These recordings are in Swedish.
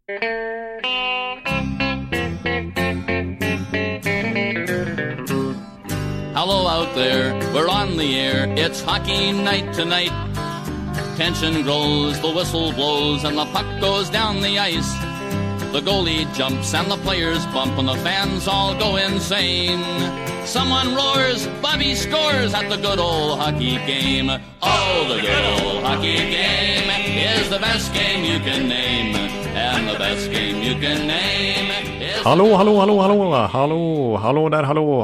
Hello out there, we're on the air, it's hockey night tonight. Tension grows, the whistle blows, and the puck goes down the ice. The goalie jumps and the players bump and the fans all go insane. Someone roars, Bobby scores at the good old hockey game. Oh, the good old hockey game is the best game you can name. And the best game you can name is... Hallå där,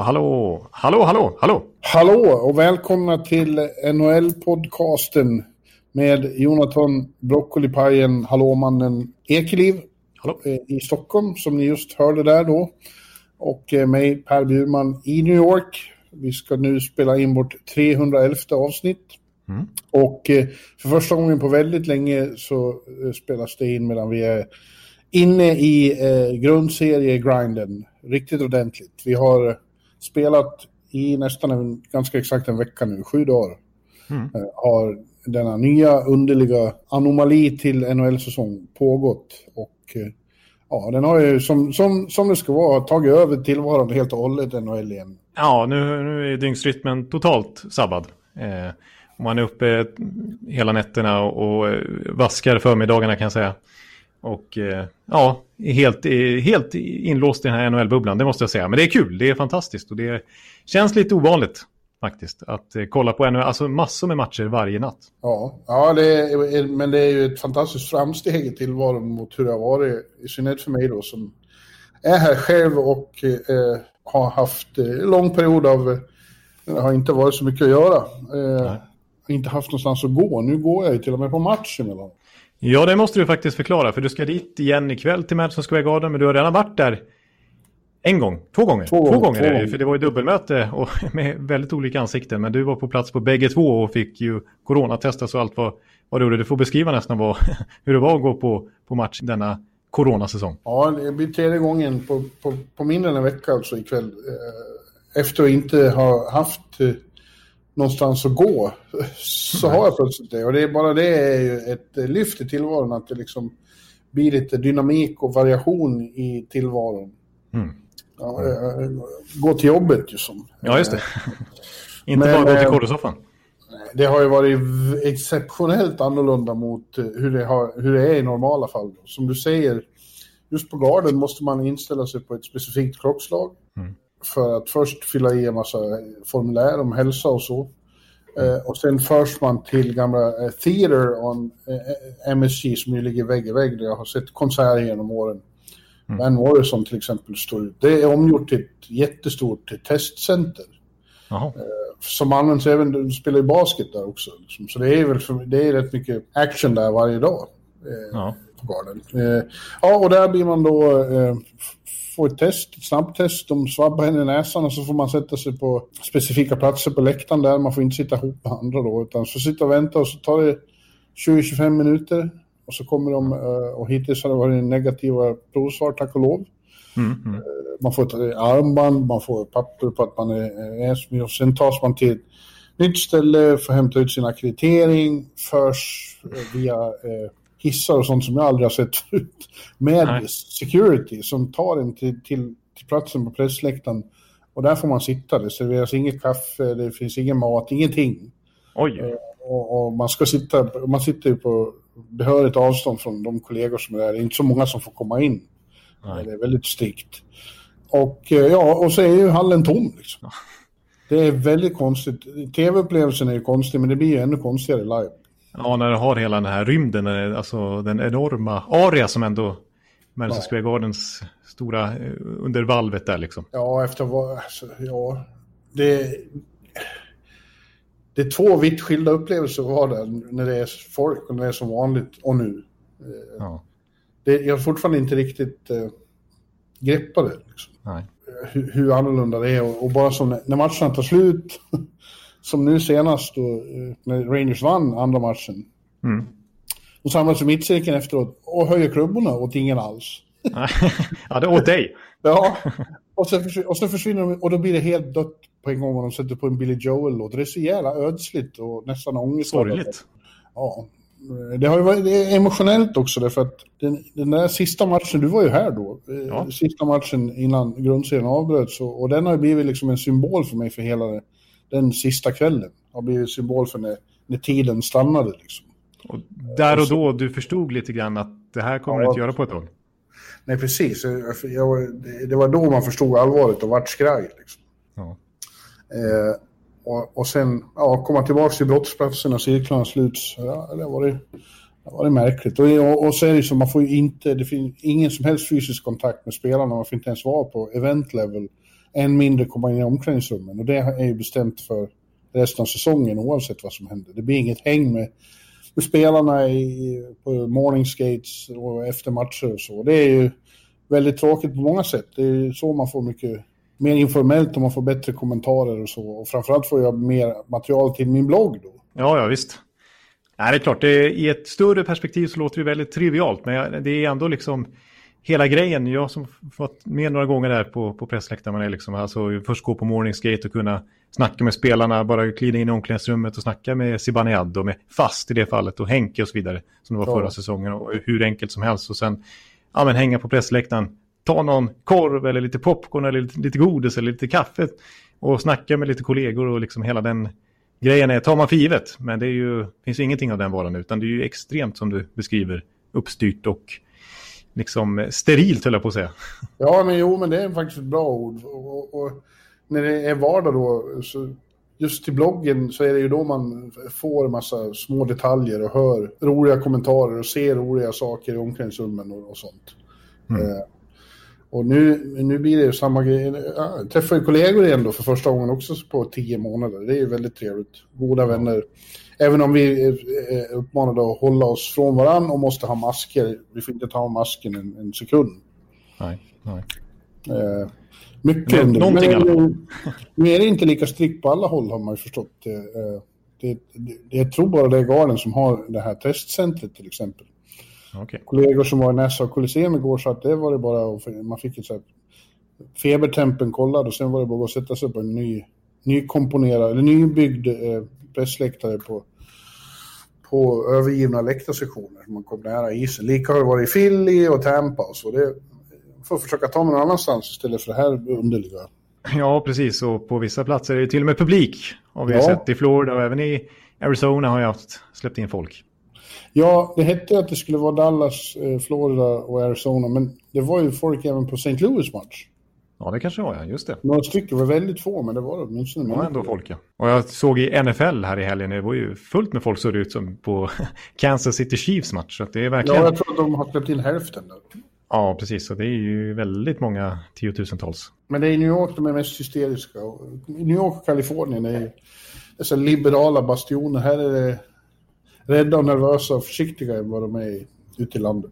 Hallå och välkomna till NHL-podcasten med Jonathan Broccolipajen, hallåmannen Ekeliv i Stockholm, som ni just hörde där då. Och mig, Per Bjurman, i New York. Vi ska nu spela in vårt 311 avsnitt. Och för första gången på väldigt länge så spelas det in medan vi är inne i grundserie-grinden. Riktigt ordentligt. Vi har spelat i nästan ganska exakt en vecka nu, 7 dagar. Har denna nya underliga anomali till NHL-säsong pågått. Och ja, den har ju som det ska vara tagit över tillvaron helt och hållet NHL igen. Ja, nu är dygnsrytmen totalt sabbad. Man är uppe hela nätterna och vaskar förmiddagarna, kan jag säga. Och ja, helt inlåst i den här NHL-bubblan, det måste jag säga. Men det är kul, det är fantastiskt och det känns lite ovanligt faktiskt att kolla på NHL, alltså massor med matcher varje natt. Ja, men det är ju ett fantastiskt framsteg i tillvaron mot hur det har varit, i synnerhet för mig då, som är här själv och har haft en lång period av, det har inte varit så mycket att göra. Inte haft någonstans att gå. Nu går jag ju till och med på matchen eller. Ja, det måste du faktiskt förklara, för du ska dit igen ikväll till Madison Square Garden, men du har redan varit där två gånger. För det var ju dubbelmöte och med väldigt olika ansikten, men du var på plats på bägge två och fick ju coronatestas och allt vad du gjorde. Du får beskriva nästan hur det var att gå på match denna coronasäsong. Ja, det blir 3:e gången på mindre än en vecka alltså ikväll. Efter att inte ha haft någonstans att gå så har jag plötsligt det. Och det är ju ett lyft i tillvaron, att det liksom blir lite dynamik och variation i tillvaron. Ja, gå till jobbet ju som. Ja, just det. Inte bara gå till korrsoffan. Det har ju varit exceptionellt annorlunda mot hur det är i normala fall. Som du säger, just på Garden måste man inställa sig på ett specifikt klockslag. För att först fylla i en massa formulär om hälsa och så. Och sen förs man till gamla Theater on MSG som ju ligger vägg i vägg, där jag har sett konserter genom åren. Van Morrison till exempel står ut. Det är omgjort till ett jättestort testcenter. Som används även, du spelar ju basket där också. Liksom. Så det är rätt mycket action där varje dag på Garden. Ja, och där blir man då får ett snabbtest, de svabbar henne i näsan och så får man sätta sig på specifika platser på läktaren där. Man får inte sitta ihop med andra då, utan så sitta och vänta, och så tar det 20-25 minuter och så kommer de, och hittills har det varit negativa provsvar, tack och lov. Man får ett armband, man får papper på att man är och sen tas man till ett nytt ställe för att hämta ut sin akkreditering, förs via hissar och sånt som jag aldrig har sett förut, med security som tar en till platsen på pressläktaren, och där får man sitta. Det serveras inget kaffe, det finns ingen mat, ingenting. Oj. Och man sitter ju på behörigt avstånd från de kollegor som är där. Det är inte så många som får komma in. Det är väldigt strikt. Och och så är ju hallen tom liksom. Det är väldigt konstigt. TV-upplevelsen är ju konstig, men det blir ju ännu konstigare live. Ja, när du har hela den här rymden, alltså den enorma area som ändå Madison Square Gardens stora under valvet där liksom. Ja, det är 2 vitt skilda upplevelser var där, när det är folk och när det är som vanligt och nu. Jag har fortfarande inte riktigt greppat det liksom. Hur annorlunda det är, och bara som när matchen tar slut som nu senast då, när Rangers vann andra matchen. Och samlas i mittcirkeln efteråt och höjer klubborna åt ingen alls. Ja, det åt dig. Ja, och så försvinner de, och då blir det helt dött på en gång när de sätter på en Billy Joel-låt. Det är så jävla ödsligt och nästan ångest. Sorgligt. Ja, det har ju varit emotionellt också därför att den där sista matchen, du var ju här då, sista matchen innan grundserien avbröts och den har ju blivit liksom en symbol för mig för hela den sista kvällen. Har blivit symbol för när tiden stannade liksom. Och där och då du förstod lite grann att det här kommer du inte göra på ett tag. Nej, precis. Det var då man förstod allvaret och vart skraj liksom. Ja. Och sen komma tillbaka till brottsplatsen och cirklarna sluts. Ja, det var det märkligt. Och så är det så, man får ju inte, det finns ingen som helst fysisk kontakt med spelarna. Man får inte ens vara på event level. Än mindre komma in i omklädningsrummen. Och det är ju bestämt för resten av säsongen oavsett vad som händer. Det blir inget häng med spelarna på morning skates och efter matcher och så. Det är ju väldigt tråkigt på många sätt. Det är ju så man får mycket mer informellt och man får bättre kommentarer och så. Och framförallt får jag mer material till min blogg då. Ja, visst. Nej, det är klart, i ett större perspektiv så låter det väldigt trivialt. Men det är ändå liksom hela grejen. Jag som fått med några gånger där på pressläktaren. Man är liksom, alltså, först gå på morning skate och kunna snacka med spelarna. Bara glida in i omklädningsrummet och snacka med Zibanejad och med Fast i det fallet. Och Henke och så vidare. Som det var förra säsongen. Och hur enkelt som helst. Och sen hänga på pressläktaren. Ta någon korv eller lite popcorn eller lite godis eller lite kaffe. Och snacka med lite kollegor och liksom hela den grejen tar man för givet. Men det är ju, finns ju ingenting av den varan utan det är ju extremt som du beskriver uppstyrt och liksom sterilt höll jag på att säga. Ja, men det är faktiskt ett bra ord. Och när det är vardag då, så just till bloggen så är det ju då man får en massa små detaljer och hör roliga kommentarer och ser roliga saker i omklädningsrummen och sånt. Och nu blir det ju samma grej. Jag träffar ju kollegor igen då för första gången också på 10 månader. Det är ju väldigt trevligt. Goda vänner. Även om vi är uppmanade att hålla oss från varann och måste ha masker. Vi får inte ta av masken en sekund. Nej. Mycket under. Nu är det inte lika strikt på alla håll har man ju förstått. Jag tror bara det är Garden som har det här testcentret till exempel. Okay. Kollegor som var i Nassau Colosseum igår så att det var det bara, man fick ett så här febertempen kollad och sen var det bara att sätta sig på en nykomponerad eller nybyggd pressläktare på övergivna läktarsektioner. Man kom nära isen. Lika har det varit i Philly och Tampa och så. Det får försöka ta mig någon annanstans istället för det här underliga. Ja, precis. Och på vissa platser är det till och med publik. Har vi sett i Florida och även i Arizona har jag släppt in folk. Ja, det hette att det skulle vara Dallas, Florida och Arizona, men det var ju folk även på St. Louis match. Ja, det kanske var, just det. Några stycken var väldigt få, men det var åtminstone. Det var ändå folk, ja. Och jag såg i NFL här i helgen, det var ju fullt med folk så det ut som på Kansas City Chiefs match. Så det är verkligen... Ja, jag tror att de har släppt in hälften där. Ja, precis. Så det är ju väldigt många tiotusentals. Men det är i New York de är mest hysteriska. New York och Kalifornien är dessa liberala bastioner. Här är det rädda och nervösa och försiktiga än vad de är ute i landet.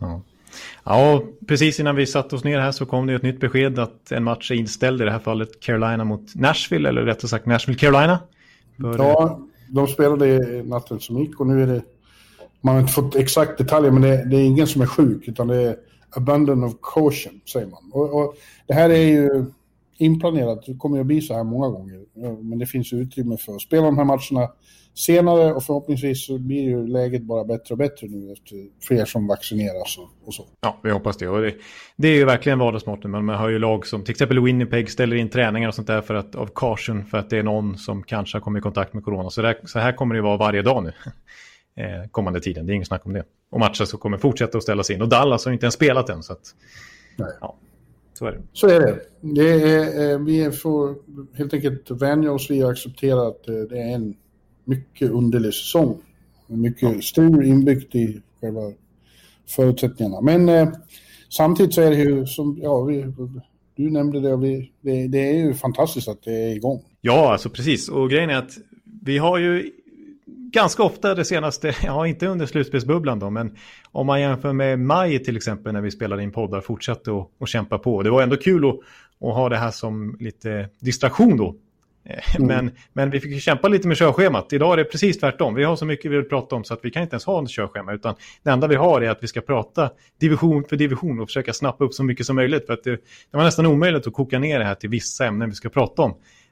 Ja, precis innan vi satt oss ner här så kom det ett nytt besked att en match är inställd, i det här fallet Carolina mot Nashville, eller rättare sagt Nashville Carolina. Ja, de spelade natten som gick och nu är det, man har inte fått exakt detaljer, men det är ingen som är sjuk utan det är abandon of caution, säger man. Och det här är ju inplanerat, det kommer ju att bli så här många gånger, men det finns utrymme för att spela de här matcherna senare och förhoppningsvis så blir ju läget bara bättre och bättre nu efter fler som vaccineras och så. Ja, vi hoppas det. Och det är ju verkligen vardagsmått, men man har ju lag som till exempel Winnipeg ställer in träningar och sånt där för att, av caution, för att det är någon som kanske har kommit i kontakt med corona. Så här kommer det vara varje dag nu kommande tiden, det är ingen snack om det. Och matcher så kommer fortsätta att ställas in. Och Dallas har inte ens spelat än, så att... Nej. Ja. Så är det. Så är det. Vi får helt enkelt vänja oss vid att acceptera att det är en mycket underlig säsong. Mycket stor inbyggt i själva förutsättningarna. Men samtidigt så är det ju som du nämnde det är ju fantastiskt att det är igång. Ja, alltså precis. Och grejen är att vi har ju ganska ofta det senaste, inte under slutspelsbubblan då, men om man jämför med maj till exempel när vi spelade in poddar, fortsatte att kämpa på. Det var ändå kul att ha det här som lite distraktion då. Men vi fick kämpa lite med körschemat. Idag är det precis tvärtom. Vi har så mycket vi vill prata om så att vi kan inte ens ha en körschema, utan det enda vi har är att vi ska prata division för division och försöka snappa upp så mycket som möjligt, för att det var nästan omöjligt att koka ner det här till vissa ämnen vi ska prata om.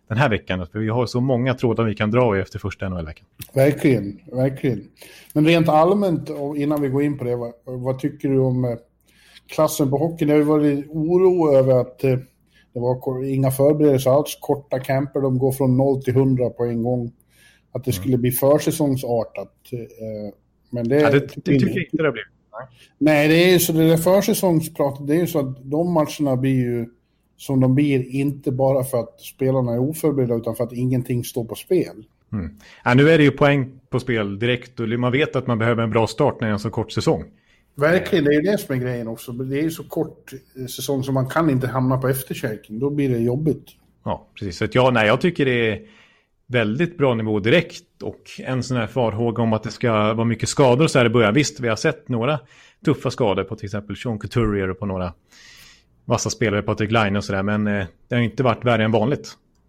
den här veckan. För vi har så många trådar vi kan dra i efter första NHL-veckan. Verkligen. Men rent allmänt, och innan vi går in på det, vad tycker du om klassen på hockeyn? Det har ju varit oro över att det var inga förberedelser alls, korta camper, de går från 0 till 100 på en gång. Att det skulle bli försäsongsartat. Men det tycker jag inte det blir. Nej, det är ju så, det där försäsongspratet, det är ju så att de matcherna blir ju som de blir, inte bara för att spelarna är oförberedda utan för att ingenting står på spel. Ja, nu är det ju poäng på spel direkt och man vet att man behöver en bra start när det är en så kort säsong. Verkligen, det är ju det som är grejen också. Det är ju så kort säsong så man kan inte hamna på efterkärken. Då blir det jobbigt. Ja, precis. Så att jag tycker det är väldigt bra nivå direkt, och en sån här farhåga om att det ska vara mycket skador så här i början. Visst, vi har sett några tuffa skador på till exempel Sean Couturier och på några vassa spelare på Patrik Laine och sådär, men det har inte varit värre än vanligt.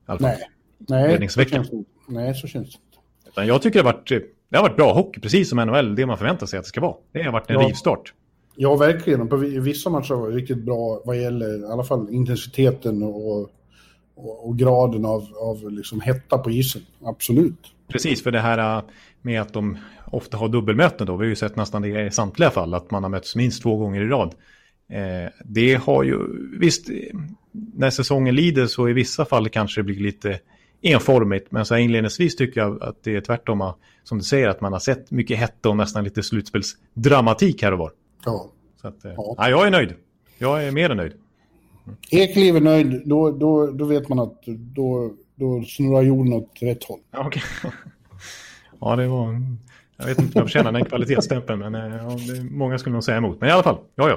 Nej, så känns det. Utan jag tycker det har varit bra hockey, precis som NHL, det man förväntar sig att det ska vara. Det har varit en rivstart. Ja, verkligen. På vissa matcher var det riktigt bra vad gäller i alla fall intensiteten och graden av liksom hetta på isen. Absolut. Precis, för det här med att de ofta har dubbelmöten då. Vi har ju sett nästan det i samtliga fall, att man har mötts minst 2 gånger i rad. Det har ju, visst, när säsongen lider så i vissa fall kanske det blir lite enformigt, men så inledningsvis tycker jag att det är tvärtom, som du säger, att man har sett mycket hetta och nästan lite slutspelsdramatik här och var. Ja. Så att, jag är nöjd. Jag är mer än nöjd. Ekliv är nöjd, då vet man att då snurrar jorden åt rätt håll. Okay. Ja, det var... Jag vet inte om jag förtjänar den kvalitetsstämpeln, men många skulle nog säga emot. Men i alla fall, ja.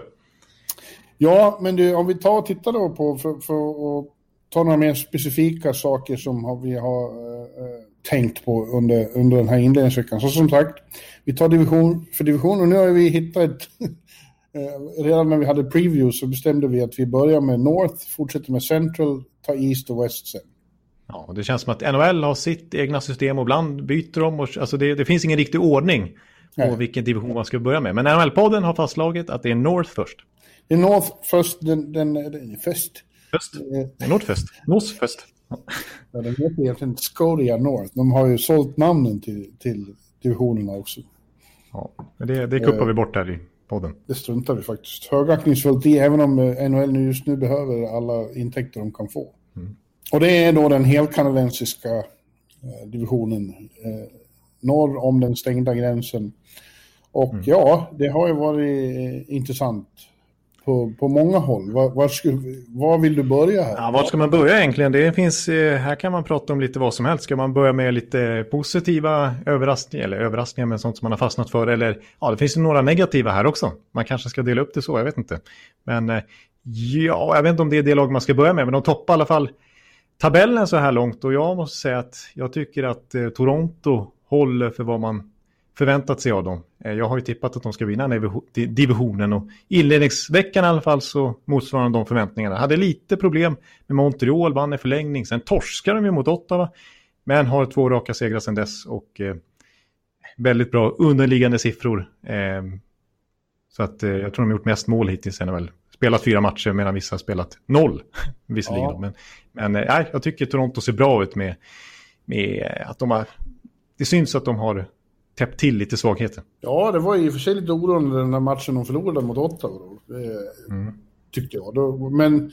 Ja, men du, om vi tar och tittar då på för att ta några mer specifika saker som vi har tänkt på under den här inledningsveckan. Så som sagt, vi tar division för division, och nu har vi hittat redan när vi hade preview så bestämde vi att vi börjar med North, fortsätter med Central, tar East och West sen. Ja, det känns som att NHL har sitt egna system och ibland byter de. Alltså det finns ingen riktig ordning på vilken division man ska börja med. Men NHL-podden har fastslagit att det är North först. Det är North först, den först. North först. Ja, den heter egentligen Scotia North. De har ju sålt namnen till divisionerna också. Ja, men det kuppar vi bort här i podden. Det struntar vi faktiskt högaktningsfullt i, även om NHL just nu behöver alla intäkter de kan få. Och det är då den helkanadensiska divisionen norr om den stängda gränsen. Och det har ju varit intressant på många håll. Var vill du börja här? Ja, var ska man börja egentligen? Det finns, här kan man prata om lite vad som helst. Ska man börja med lite positiva överraskningar med sånt som man har fastnat för? Eller det finns ju några negativa här också. Man kanske ska dela upp det så, jag vet inte. Men jag vet inte om det är det lag man ska börja med. Men de toppar i alla fall tabellen så här långt. Och jag måste säga att jag tycker att Toronto håller för vad man förväntat sig av dem. Jag har ju tippat att de ska vinna divisionen, och inledningsveckan i alla fall så motsvarar de förväntningarna. Hade lite problem med Montreal, vann i förlängning. Sen torskar de ju mot Ottawa, men har 2 raka segrar sedan dess och väldigt bra underliggande siffror. Så att jag tror de har gjort mest mål hittills i NHL. Spelat 4 matcher medan vissa har spelat 0 visserligen. Ja. Men jag tycker Toronto ser bra ut med att de har... Det syns att de har täppt till lite svagheter. Ja, det var i och för sig lite oroande den där matchen de förlorade mot Ottawa. Tyckte jag. Men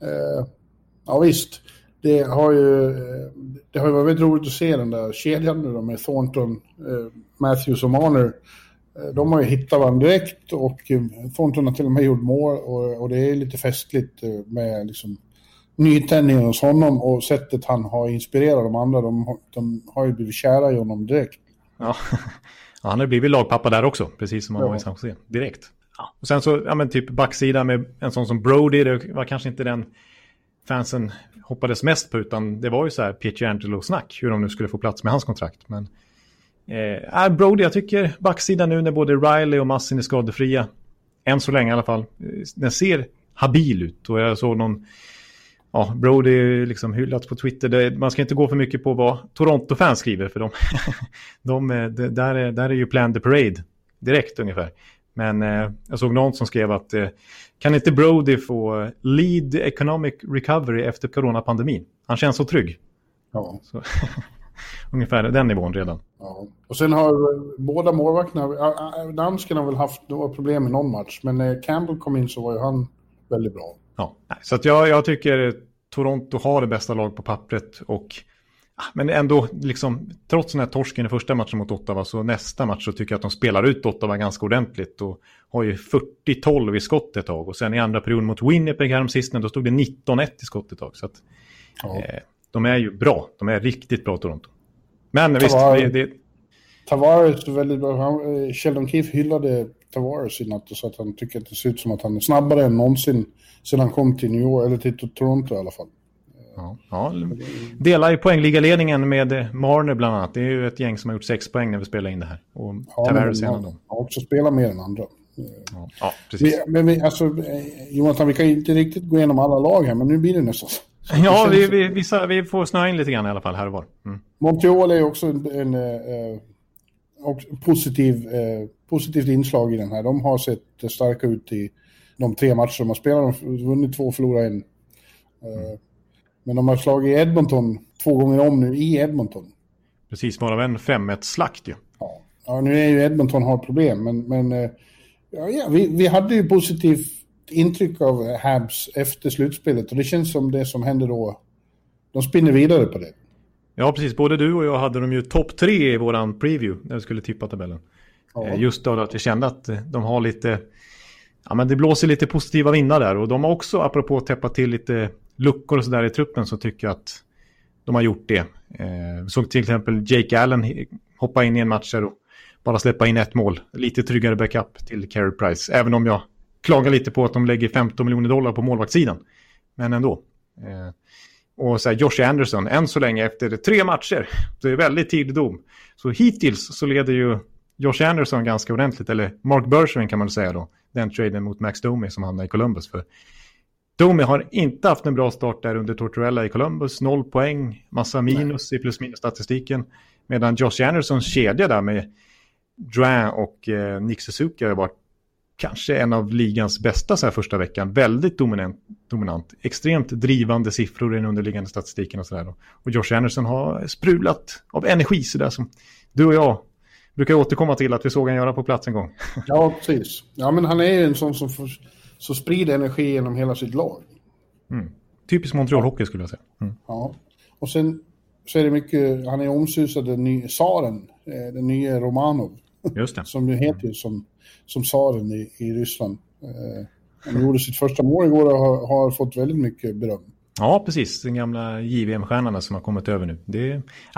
visst, det har ju varit väldigt roligt att se den där kedjan nu då, med Thornton, Matthews och Marner. De har ju hittat varandra direkt, och Thornton har till och med gjort mål, och det är lite festligt med liksom nytändningen hos honom och sättet han har inspirerat de andra. De har ju blivit kära i honom direkt. Ja, han har blivit lagpappa där också, precis som han var i San Jose, direkt. Ja. Och sen så, typ backsida med en sån som Brody, det var kanske inte den fansen hoppades mest på, utan det var ju så här Pietrangelo-snack, hur de nu skulle få plats med hans kontrakt. Men Brody, jag tycker backsida nu när både Riley och Massin är skadefria, än så länge i alla fall, den ser habil ut. Och jag såg någon... Ja, Brody liksom hyllats på Twitter. Man ska inte gå för mycket på vad Toronto-fans skriver, för där är ju plan the parade direkt ungefär. Men jag såg någon som skrev att kan inte Brody få lead economic recovery efter coronapandemin? Han känns så trygg. Ja. Så, ungefär den nivån redan. Ja. Och sen har båda målvakterna, dansken har väl haft några problem i någon match, men när Campbell kom in så var ju han väldigt bra. Ja, så att jag tycker Toronto har det bästa lag på pappret, men ändå liksom, trots den här torsken i första matchen mot Ottawa, så nästa match så tycker jag att de spelar ut Ottawa ganska ordentligt och har ju 40-12 i skott ett tag, och sen i andra perioden mot Winnipeg här om sistone, då stod det 19-1 i skott ett tag, så att de är ju bra, de är riktigt bra Toronto. Men visst, Tavares är väldigt bra. Sheldon Keefe hyllade Tavares i natt och så att han tycker att det ser ut som att han är snabbare än någonsin sedan han kom till New York, eller till Toronto i alla fall. Ja, delar ju poängligaledningen med Marner bland annat. Det är ju ett gäng som har gjort 6 poäng när vi spelar in det här. Och Tavares är en av dem. Ja, också spelar mer än andra. Ja, precis. Jonathan, vi kan ju inte riktigt gå igenom alla lag här, men nu blir det nästan så. Ja, vi får snöa in lite grann i alla fall här och var. Montreal är också en positivt inslag i den här. De har sett starka ut i de 3 matcher de har spelat. De har vunnit 2 och förlorat 1. Men de har slagit Edmonton 2 gånger om nu i Edmonton. Precis, bara en 5-1-slakt ju. Ja, nu är ju Edmonton har problem, men vi hade ju positivt intryck av Habs efter slutspelet, och det känns som det som händer då, de spinner vidare på det. Ja, precis. Både du och jag hade dem ju topp 3 i våran preview när vi skulle tippa tabellen. Ja. Just då att vi kände att de har lite, men det blåser lite positiva vindar där, och de har också, apropå att täppa till lite luckor och så där i truppen, så tycker jag att de har gjort det. Såg till exempel Jake Allen hoppa in i en match och bara släppa in 1 mål. Lite tryggare backup till Carey Price, även om jag klagar lite på att de lägger $15 miljoner på målvaktssidan. Men ändå. Och så här, Josh Anderson, än så länge efter 3 matcher, det är väldigt tidig dom. Så hittills så leder ju Josh Anderson ganska ordentligt, eller Mark Bergevin kan man säga då, den traden mot Max Domi som hamnar i Columbus. För Domi har inte haft en bra start där under Tortorella i Columbus, 0 poäng, massa minus i plus-minus-statistiken, medan Josh Andersons kedja där med Drouin och Nick Suzuki har varit kanske en av ligans bästa så här första veckan. Väldigt dominant. Extremt drivande siffror i den underliggande statistiken och sådär. Och Josh Anderson har sprulat av energi så där som du och jag brukar återkomma till att vi såg han göra på plats en gång. Ja, precis. Ja, men han är ju en sån som så sprider energi genom hela sitt lag. Typiskt Montreal hockey skulle jag säga. Ja, och sen så är det mycket, han är omsusad den nya Saren, den nya Romanov. Just det. Som nu heter som Saren i Ryssland. Han gjorde sitt första mål igår och har fått väldigt mycket beröm. Ja, precis. Den gamla JVM-stjärnorna som har kommit över nu. Det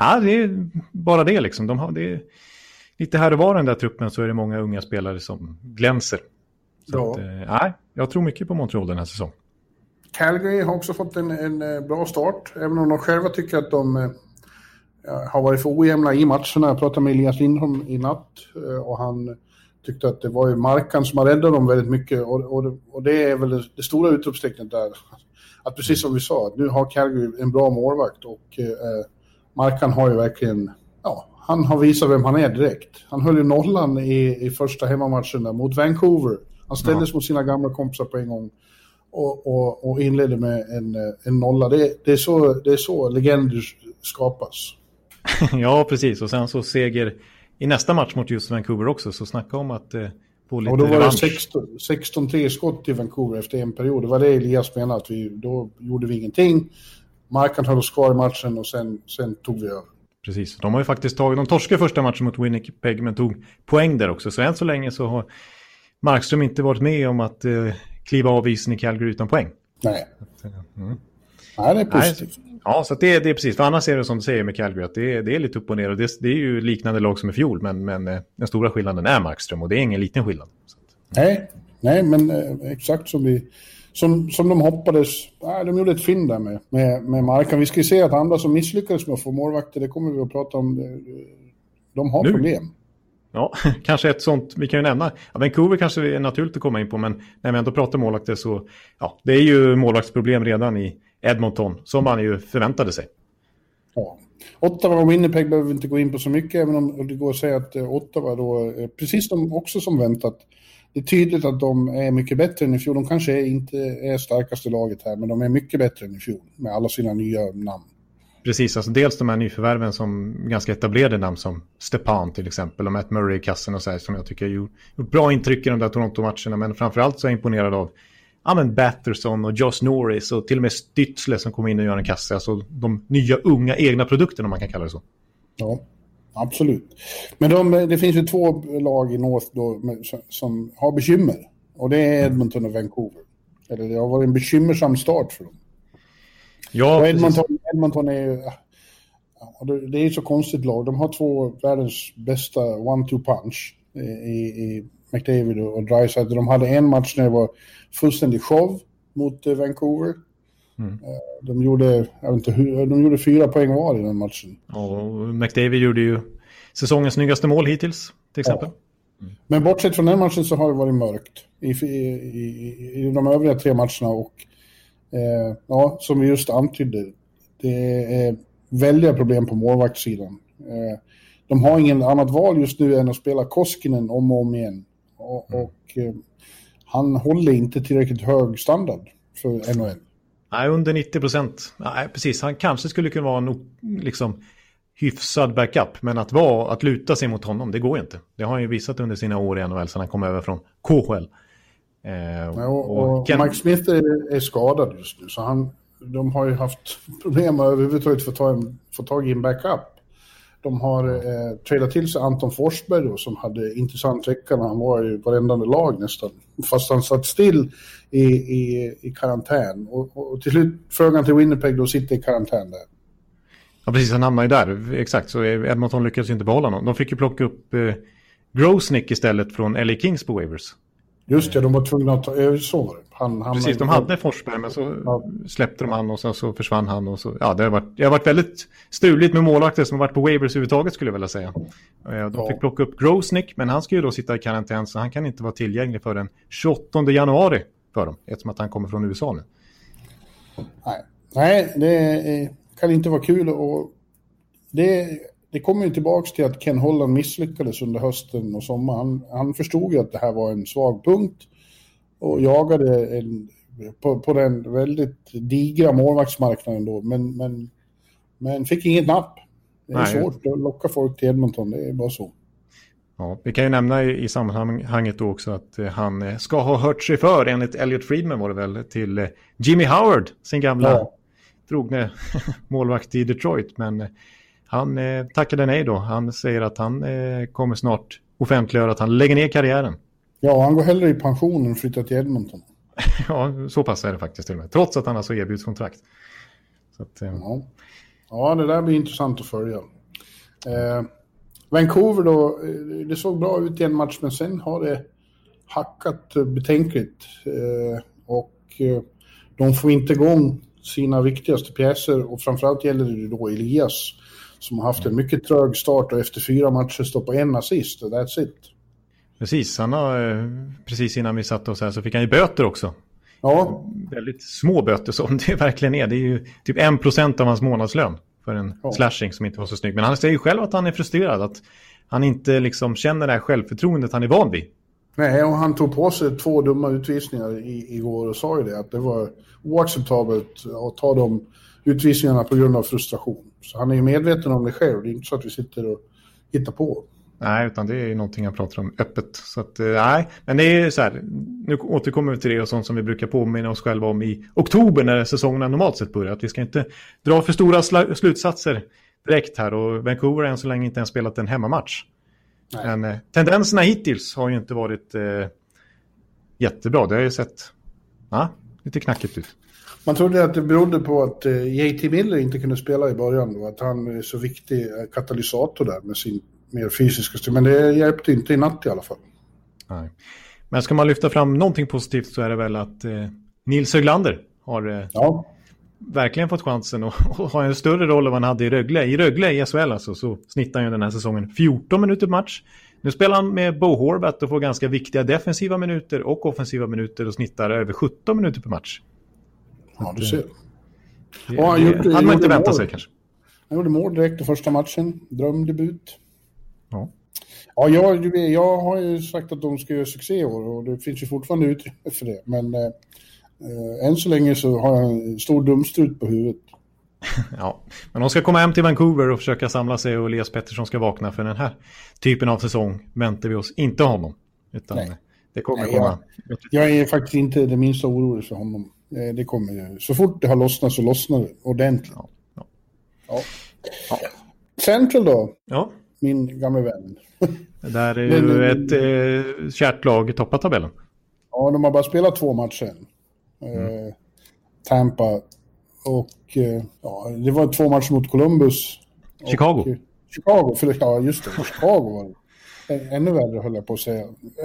är bara det liksom. Det är lite här och var den där truppen, så är det många unga spelare som glänser. Så jag tror mycket på Montreal den här säsongen. Calgary har också fått en bra start, även om de själva tycker att de har varit för ojämna i matcherna. Jag pratade med Elias Lindholm i natt och han tyckte att det var ju Markan som har räddat dem väldigt mycket, och det är väl det stora utropstecknet där. Att precis som vi sa, att nu har Calgary en bra målvakt, och Markan har ju verkligen, han har visat vem han är direkt. Han höll ju nollan i första hemmamatchen där mot Vancouver. Han ställdes mot sina gamla kompisar på en gång och inledde med en nolla. Det är så legender skapas. Ja, precis. Och sen så seger i nästa match mot just Vancouver också, så snacka om att få lite och då var revansch. Det 16-3 skott i Vancouver efter en period. Det var det Elias menade, att då gjorde vi ingenting. Markan höll oss kvar i matchen och sen tog vi över. Precis, de har ju faktiskt de torskade första matchen mot Winnipeg, men tog poäng där också. Så än så länge så har Markström inte varit med om att kliva av isen i Calgary utan poäng. Nej. Nej, det är positivt. Ja, så att det är precis. För annars är det som du säger med Calgary, att det är lite upp och ner. Och det är ju liknande lag som i fjol, men den stora skillnaden är Markström, och det är ingen liten skillnad. Nej, men exakt som de hoppades. De gjorde ett fynd där med Markan. Vi ska ju se att andra som misslyckades med att få målvakter, det kommer vi att prata om. De har problem. Ja, kanske ett sånt, vi kan ju nämna. Vancouver kanske är naturligt att komma in på, men när vi ändå pratar målvakter så, det är ju målvaktsproblem redan i Edmonton, som man ju förväntade sig. Ja. Ottawa och Winnipeg behöver vi inte gå in på så mycket, även om det går att säga att Ottawa då, precis också som väntat, det är tydligt att de är mycket bättre än i fjol. De kanske inte är starkaste laget här, men de är mycket bättre än i fjol med alla sina nya namn. Precis, alltså dels de här nyförvärven som ganska etablerade namn som Stepan till exempel och Matt Murray i kassen och så här, som jag tycker har gjort bra intryck i de där Toronto-matcherna, men framförallt så är jag imponerad av Batterson och Josh Norris och till och med Stützle som kommer in och gör en kasse, alltså de nya unga egna produkterna om man kan kalla det så. Ja, absolut. Men det finns ju 2 lag i North då, som har bekymmer, och det är Edmonton och Vancouver. Eller det har varit en bekymmersam start för dem. Ja, Edmonton är ju... Det är ju så konstigt lag. De har 2 världens bästa 1-2 punch i McDavid och Draisaitl. De hade en match när det var fullständig show mot Vancouver. De gjorde 4 poäng var i den matchen. Och McDavid gjorde ju säsongens snyggaste mål hittills, till exempel. Ja. Men bortsett från den matchen så har det varit mörkt i de övriga 3 matcherna. Och som vi just antydde, det är väldiga problem på målvaktssidan. De har ingen annat val just nu än att spela Koskinen om och om igen. Och han håller inte tillräckligt hög standard för NHL. Nej, under 90%. Nej, precis. Han kanske skulle kunna vara en hyfsad backup, men att luta sig mot honom, det går inte. Det har han ju visat under sina år i NHL sedan han kom över från KHL. Och Mike Smith är skadad just nu, så de har ju haft problem överhuvudtaget få tag i en backup. De har tradat till sig Anton Forsberg då, som hade intressant vecka när han var i varenda lag nästan. Fast han satt still i karantän. Och till slut frågan till Winnipeg då sitter i karantän där. Ja, precis. Han hamnade ju där. Exakt. Så Edmonton lyckades inte behålla någon. De fick ju plocka upp Grosnick istället från LA Kings på waivers. Just det, de var tvungna att ta över så. Precis, de hade Forsberg, men så släppte de han och så försvann han. Och så, det har varit väldigt struligt med målvakter som har varit på waivers överhuvudtaget, skulle jag vilja säga. De fick plocka upp Grosnick, men han ska ju då sitta i karantän, så han kan inte vara tillgänglig för den 28 januari för dem, eftersom att han kommer från USA nu. Nej, det kan inte vara kul. Och det kommer ju tillbaka till att Ken Holland misslyckades under hösten och sommaren. Han förstod ju att det här var en svag punkt och jagade på den väldigt digra målvaktsmarknaden då. Men fick inget napp. Det är svårt att locka folk till Edmonton, det är bara så. Ja, vi kan ju nämna i sammanhanget då också att han ska ha hört sig för, enligt Elliot Friedman var det väl, till Jimmy Howard, sin gamla trogne målvakt i Detroit, men han tackade nej då. Han säger att han kommer snart offentliggöra att han lägger ner karriären. Ja, han går hellre i pension än flyttar till Edmonton. Ja, så pass är det faktiskt till och med. Trots att han alltså erbjuds kontrakt. Så att, ja, det där blir intressant att följa. Vancouver då, det såg bra ut i en match, men sen har det hackat betänkligt. Och de får inte igång sina viktigaste pjäser, och framförallt gäller det då Elias, som har haft en mycket trög start och efter 4 matcher står på 1 assist, och that's it. Precis, han har precis innan vi satt oss här så fick han ju böter också. Ja. Väldigt små böter som det verkligen är. Det är ju typ 1% av hans månadslön för en slashing som inte var så snygg. Men han säger ju själv att han är frustrerad, att han inte liksom känner det här självförtroendet han är van vid. Nej, och han tog på sig 2 dumma utvisningar igår och sa ju det, att det var oacceptabelt att ta de utvisningarna på grund av frustration. Så han är ju medveten om det själv, det är inte så att vi sitter och hittar på. Nej, utan det är ju någonting jag pratar om öppet. Så att, nej, men det är så här, nu återkommer vi till det och sånt som vi brukar påminna oss själva om i oktober när säsongerna normalt sett börjar. Att vi ska inte dra för stora slutsatser direkt här, och Vancouver har än så länge inte ens spelat en hemmamatch. Nej. Men tendenserna hittills har ju inte varit jättebra. Det har ju sett lite knackigt ut. Man trodde att det berodde på att JT Miller inte kunde spela i början då, att han är så viktig katalysator där med sin mer fysiska stil. Men det hjälpte inte i natt i alla fall. Nej. Men ska man lyfta fram någonting positivt så är det väl att Nils Höglander har verkligen fått chansen att ha en större roll än vad han hade i Rögle. I Rögle i SHL alltså, så snittar han ju den här säsongen 14 minuter per match. Nu spelar han med Bo Horvat och får ganska viktiga defensiva minuter och offensiva minuter och snittar över 17 minuter per match. Ja, du ser. Det hade man inte väntat sig kanske. Han gjorde mål direkt i första matchen. Drömdebut. Ja. Ja, jag har ju sagt att de ska göra succé i år, och det finns ju fortfarande utrymme för det. Men än så länge så har jag en stor dumstrut på huvudet. Ja, men de ska komma hem till Vancouver och försöka samla sig, och Elias Pettersson ska vakna, för den här typen av säsong väntar vi oss inte honom. Utan Nej. Det kommer komma. Jag är faktiskt inte det minsta orolig för honom. Det kommer ju. Så fort det har lossnat så lossnar det ordentligt. Ja. Central då? Ja. Min gamla vän. Där är ju ett kärt lag i toppatabellen. Ja, de har bara spelat 2 matcher. Tampa och det var 2 matcher mot Columbus. Chicago. Chicago, för ja just det. Chicago var det. Ännu värre höll jag på att säga.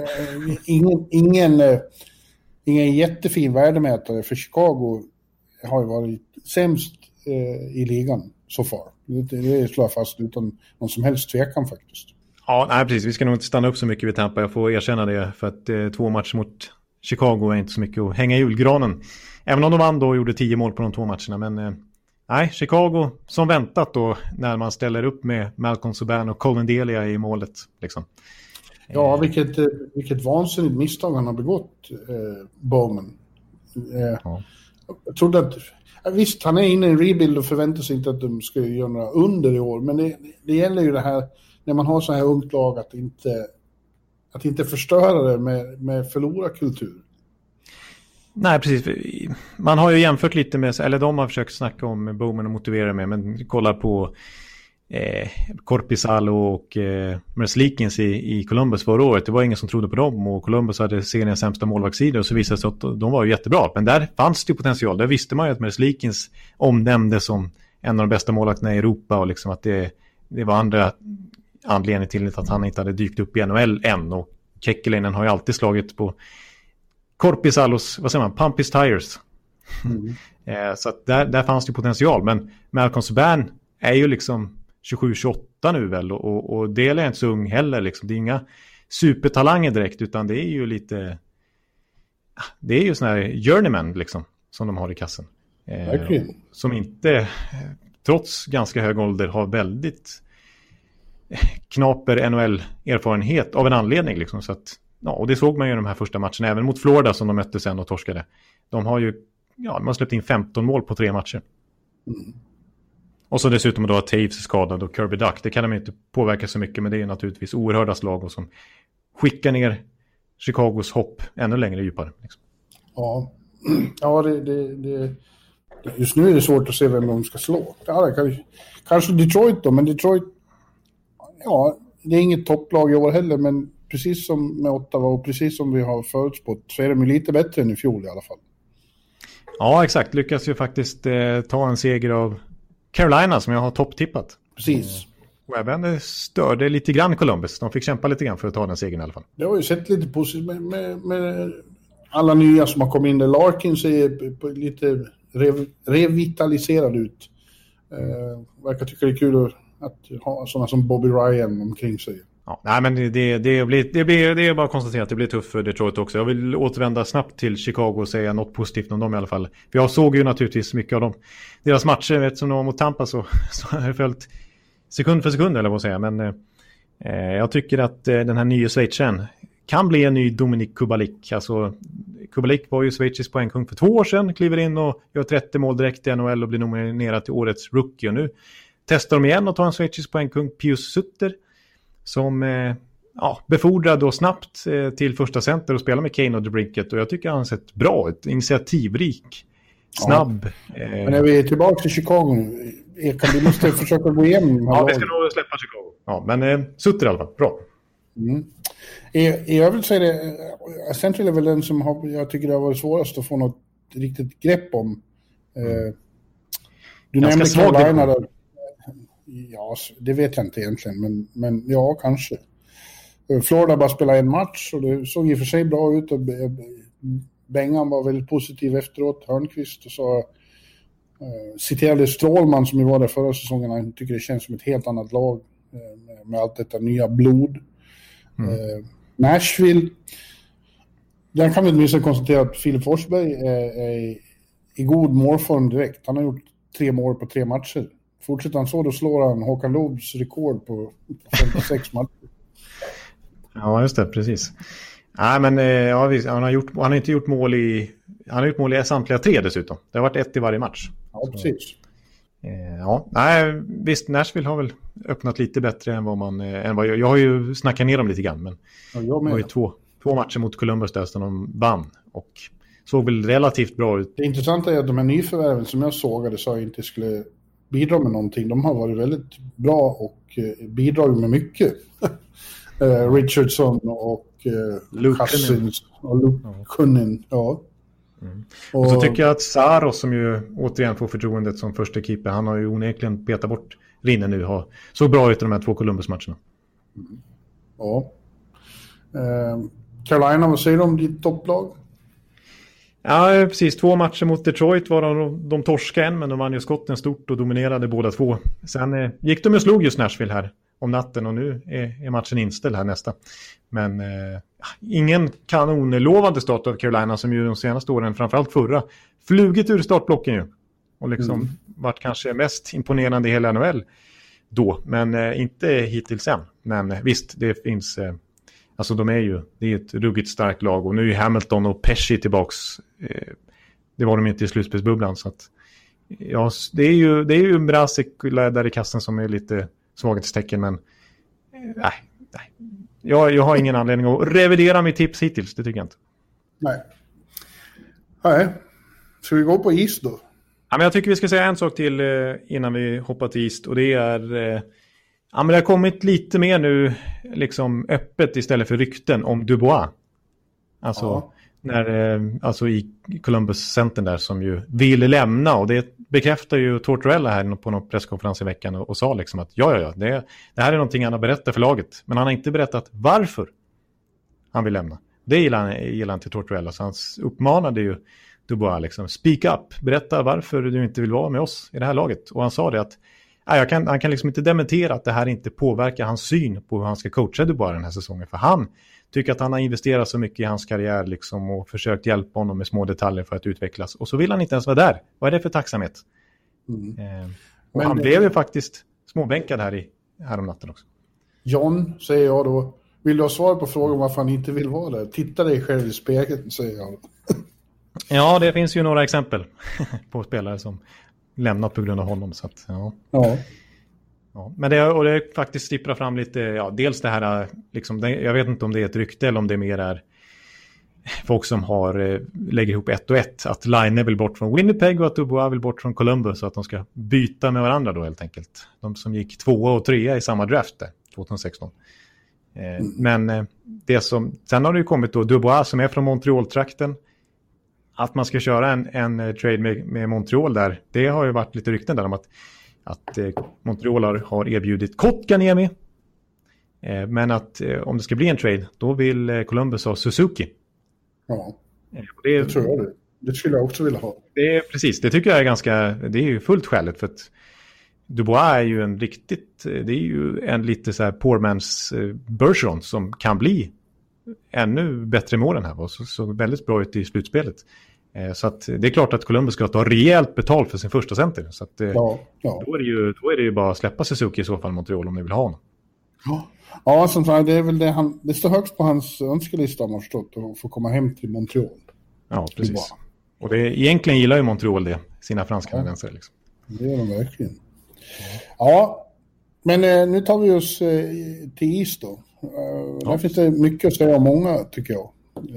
Ingen jättefin värdemätare, för Chicago har ju varit sämst i ligan så far. Det slår jag fast utan någon som helst tvekan faktiskt. Ja, nej, precis. Vi ska nog inte stanna upp så mycket vid Tampa. Jag får erkänna det, för att 2 matcher mot Chicago är inte så mycket att hänga i julgranen. Även om de vann då och gjorde 10 mål på de 2 matcherna. Men nej, Chicago som väntat då, när man ställer upp med Malcolm Subban och Colin Delia i målet. Liksom. Ja, vilket vansinnigt misstag han har begått, Bowman. Jag trodde att, visst, han är inne i en rebuild och förväntar sig inte att de ska göra några under i år. Men det gäller ju det här, när man har så här ungt lag, att inte förstöra det med förlorarkultur. Nej, precis. Man har ju jämfört lite med, eller de har försökt snacka om Bowman och motivera med, men kolla på Korpisalo och Merzlikins i Columbus förra året. Det var ingen som trodde på dem, och Columbus hade seriens sämsta målvaktssidor, och så visade det sig att de var ju jättebra. Men där fanns det ju potential. Där visste man ju att Merzlikins omnämndes som en av de bästa målvakterna i Europa, och liksom att det var andra anledningar till att han inte hade dykt upp i NHL än. Och Kekkeläinen har ju alltid slagit på Korpisalos, vad säger man, pump his tires. Så att där fanns det potential. Men Malcolm Subban är ju liksom 27-28 nu väl, och det är inte så ung heller liksom. Det är inga supertalanger direkt, utan det är ju lite, det är ju sån här journeyman liksom, som de har i kassen. Som inte, trots ganska hög ålder, har väldigt knaper NHL-erfarenhet av en anledning liksom. Så att, ja, och det såg man ju i de här första matcherna, även mot Florida som de mötte sen och torskade. De har släppt in 15 mål på 3 matcher. Och så dessutom då att Taves är skadad och Kirby Duck. Det kan de inte påverka så mycket, men det är naturligtvis oerhörda slag och som skickar ner Chicagos hopp ännu längre djupare. Liksom. Ja, just nu är det svårt att se vem de ska slå. Kanske Detroit då, men Detroit, ja, det är inget topplag i år heller, men precis som med Ottawa och precis som vi har förutspått så är de lite bättre än i fjol i alla fall. Ja, exakt. Lyckas ju faktiskt ta en seger av Carolina som jag har topptippat. Precis. Och även störde lite grann Columbus. De fick kämpa lite grann för att ta den segern i alla fall. Det har ju sett lite positivt med alla nya som har kommit in där. Larkin ser lite revitaliserad ut. Verkar tycka det är kul att ha sådana som Bobby Ryan omkring sig. Ja, nej, men det är bara att konstatera att det blir tufft för Detroit också. Jag vill återvända snabbt till Chicago och säga något positivt om dem i alla fall. För jag såg ju naturligtvis mycket av dem. Deras matcher, vet, som de var mot Tampa, så har jag följt sekund för sekund, eller vad säga. Men jag tycker att den här nya schweizaren kan bli en ny Dominik Kubalik. Alltså, Kubalik var ju schweizisk poängkung för 2 år sedan, kliver in och gör 30 mål direkt i NHL och blir nominerad till årets rookie. Och nu testar de igen och tar en schweizisk poängkung, Pius Sutter, som befordrad då snabbt till första center och spelar med Kane och DeBrincat. Och jag tycker han har sett bra ut, initiativrik, snabb. Ja. Men när vi är tillbaka till Chicago nu, vi måste försöka gå igenom. Ja, vi ska nog släppa Chicago. Ja, men Sutter i alla fall, bra. Jag vill säga det, Central är väl den som jag tycker det har varit svårast att få något riktigt grepp om. Du nämnde Carolina där. Ja, det vet jag inte egentligen, men ja, kanske. Florida bara spelade en match och det såg i och för sig bra ut, och Bengan var väldigt positiv efteråt, Hörnqvist, och så citerade Strålman som ju var där förra säsongen. Han tycker det känns som ett helt annat lag med allt detta nya blod. Nashville, där kan vi åtminstone konstatera att Filip Forsberg är i god målform direkt. Han har gjort 3 mål på 3 matcher. Fortsätter han så, då slår han Håkan Loobs rekord på 56 matcher. Ja, just det, precis. Nej, men han har inte gjort mål i samtliga 3 dessutom. Det har varit 1 i varje match. Ja, precis. Visst, Nashville har väl öppnat lite bättre än vad jag har ju snackat ner dem lite grann, men det var ju två matcher mot Columbus där som de vann och såg väl relativt bra ut. Det intressanta är att de här nyförvärven som jag sågade sa inte skulle bidra med någonting. De har varit väldigt bra och bidragit med mycket. Richardson och Cousins och Luke Kunnin. Ja. Och så tycker jag att Saros, som ju återigen får förtroendet som första keeper, han har ju onekligen petat bort Rinne nu, såg bra ut i de här 2 Columbus-matcherna. Ja. Carolina, vad säger du om ditt topplag? Ja, precis. 2 matcher mot Detroit var de torskade en, men de vann ju skotten stort och dominerade båda 2. Sen gick de och slog just Nashville här om natten, och nu är matchen inställd här nästa. Men ingen kanonlovande start av Carolina, som ju de senaste åren, framförallt förra, flugit ur startblocken ju. Och liksom varit kanske mest imponerande i hela NHL då, men inte hittills än. Men visst, det finns... Alltså det är ett ruggigt starkt lag, och nu är Hamilton och Pesci tillbaks. Det var de inte i slutspelsbubblan, så att ja, det är ju Mrazek där i kassen som är lite svaghetstecken, men nej. Jag har ingen anledning att revidera mitt tips hittills, det tycker jag inte. Nej. Ska vi gå på East då? Ja, men jag tycker vi ska säga en sak till innan vi hoppar till East, och det är men det har kommit lite mer nu liksom öppet istället för rykten om Dubois. Alltså, alltså i Columbus-centern där, som ju ville lämna, och det bekräftar ju Tortorella här på någon presskonferens i veckan och sa liksom att det här är någonting han har berättat för laget, men han har inte berättat varför han vill lämna. Det gillar han till Tortorella, så han uppmanade ju Dubois liksom, speak up, berätta varför du inte vill vara med oss i det här laget. Och han sa det att han kan liksom inte dementera att det här inte påverkar hans syn på hur han ska coacha Dubois den här säsongen. För han tycker att han har investerat så mycket i hans karriär liksom, och försökt hjälpa honom med små detaljer för att utvecklas. Och så vill han inte ens vara där. Vad är det för tacksamhet? Och han blev ju faktiskt småbänkad här om natten också. John, säger jag då. Vill du ha svar på frågan varför han inte vill vara där? Titta dig själv i spegeln, säger jag. Ja, det finns ju några exempel på spelare som lämnat på grund av honom. Så att, ja. Men det faktiskt stipprar fram lite, dels det här, liksom, jag vet inte om det är ett rykte eller om det mer är folk som lägger ihop 1 och 1, att Line vill bort från Winnipeg och att Dubois vill bort från Columbus, så att de ska byta med varandra då helt enkelt. De som gick 2 och 3 i samma draft där, 2016. Men sen har det ju kommit då Dubois som är från Montreal-trakten. Att man ska köra en trade med Montreal där, det har ju varit lite rykten där om att Montreal har erbjudit Kotkaniemi. Men att om det ska bli en trade, då vill Columbus ha Suzuki. Ja, det tror jag det. Det skulle jag också vilja ha. Det är precis, det tycker jag det är ju fullt skäligt, för att Dubois är ju det är ju en lite så här poor man's Bergeron som kan bli ännu bättre med åren här, och så väldigt bra ut i slutspelet. Så att det är klart att Columbus ska ta rejält betalt för sin första center. Så att, då är det ju bara att släppa Suzuki i så fall Montreal om ni vill ha honom. Ja, som sagt, det är väl det står högst på hans önskelista, om man förstått, att få komma hem till Montreal. Ja, precis. Och egentligen gillar ju Montreal det, sina franska vänster liksom. Det gör de verkligen. Ja, men nu tar vi oss till East då. Där finns det mycket att säga om många, tycker jag.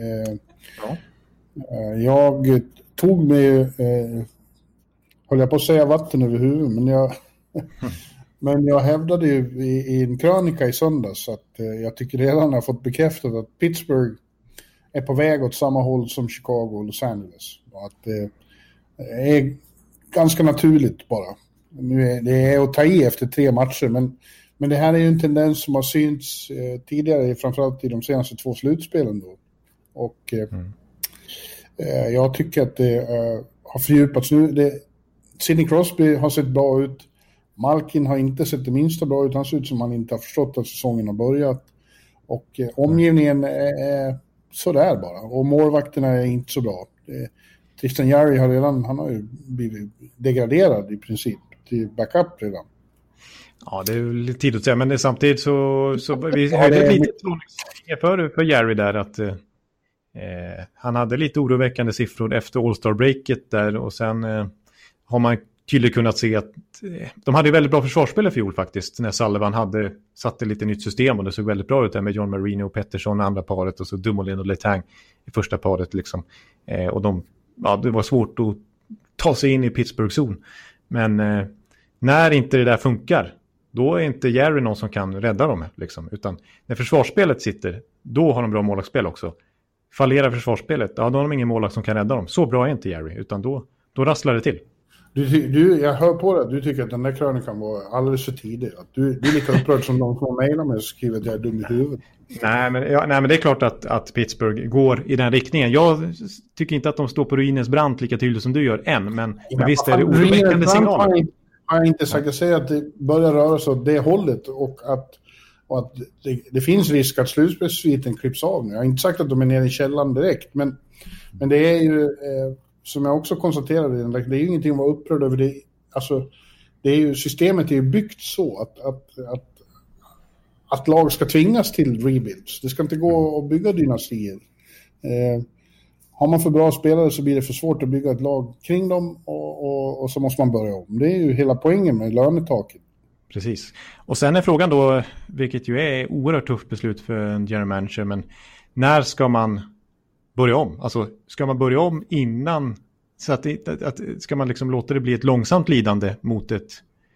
Jag tog mig, höll jag på att säga vatten över huvudet, men jag hävdade ju i en krönika i söndags att jag tycker redan har fått bekräftat att Pittsburgh är på väg åt samma håll som Chicago och Los Angeles. Och att det är ganska naturligt bara. Det är att ta i efter 3 matcher, men det här är ju en tendens som har synts tidigare, framförallt i de senaste 2 slutspelen då. Och jag tycker att det har fördjupats nu. Sidney Crosby har sett bra ut. Malkin har inte sett det minsta bra ut. Han ser ut som han inte har förstått att säsongen har börjat. Och omgivningen är sådär bara. Och målvakterna är inte så bra. Tristan Jarry han har ju blivit degraderad i princip till backup redan. Ja, det är lite tid att säga, men samtidigt så vi hörde lite för Jarry där att han hade lite oroväckande siffror efter All-Star-breaket där, och sen har man tydligt kunnat se att de hade väldigt bra försvarsspel i fjol faktiskt. När Sullivan satte lite nytt system och det såg väldigt bra ut där med John Marino och Pettersson i andra paret och så Dumoulin och Letang i första paret liksom. Och det var svårt att ta sig in i Pittsburgh-zon. Men när inte det där funkar, då är inte Jerry någon som kan rädda dem liksom. Utan när försvarsspelet sitter, då har de bra målvaktsspel också. Fallerar försvarsspelet, då har de ingen målvakt som kan rädda dem. Så bra är inte Jerry, utan då rasslar det till. Jag hör på det, du tycker att den där krönikan var alldeles för tidig. Att du är lika upprörd som de som mejlar mig och skriver att jag är dum i huvudet. Nej, men det är klart att Pittsburgh går i den riktningen. Jag tycker inte att de står på ruinens brant lika tydligt som du gör än, men visst är det oroväckande signaler. Jag har inte sagt, att säga att det börjar röra sig åt det hållet och att det finns risk att slutspelssviten klipps av nu. Jag har inte sagt att de är nere i källan direkt, men det är ju... som jag också konstaterade, det är ju ingenting att vara upprörd över. Det, alltså, det är ju, systemet är ju byggt så att lag ska tvingas till rebuilds. Det ska inte gå att bygga dynastier. Har man för bra spelare så blir det för svårt att bygga ett lag kring dem och så måste man börja om. Det är ju hela poängen med lönetaket. Precis. Och sen är frågan då, vilket ju är oerhört tufft beslut för en general manager, men när ska man börja om? Alltså, ska man börja om innan, så att ska man liksom låta det bli ett långsamt lidande mot ett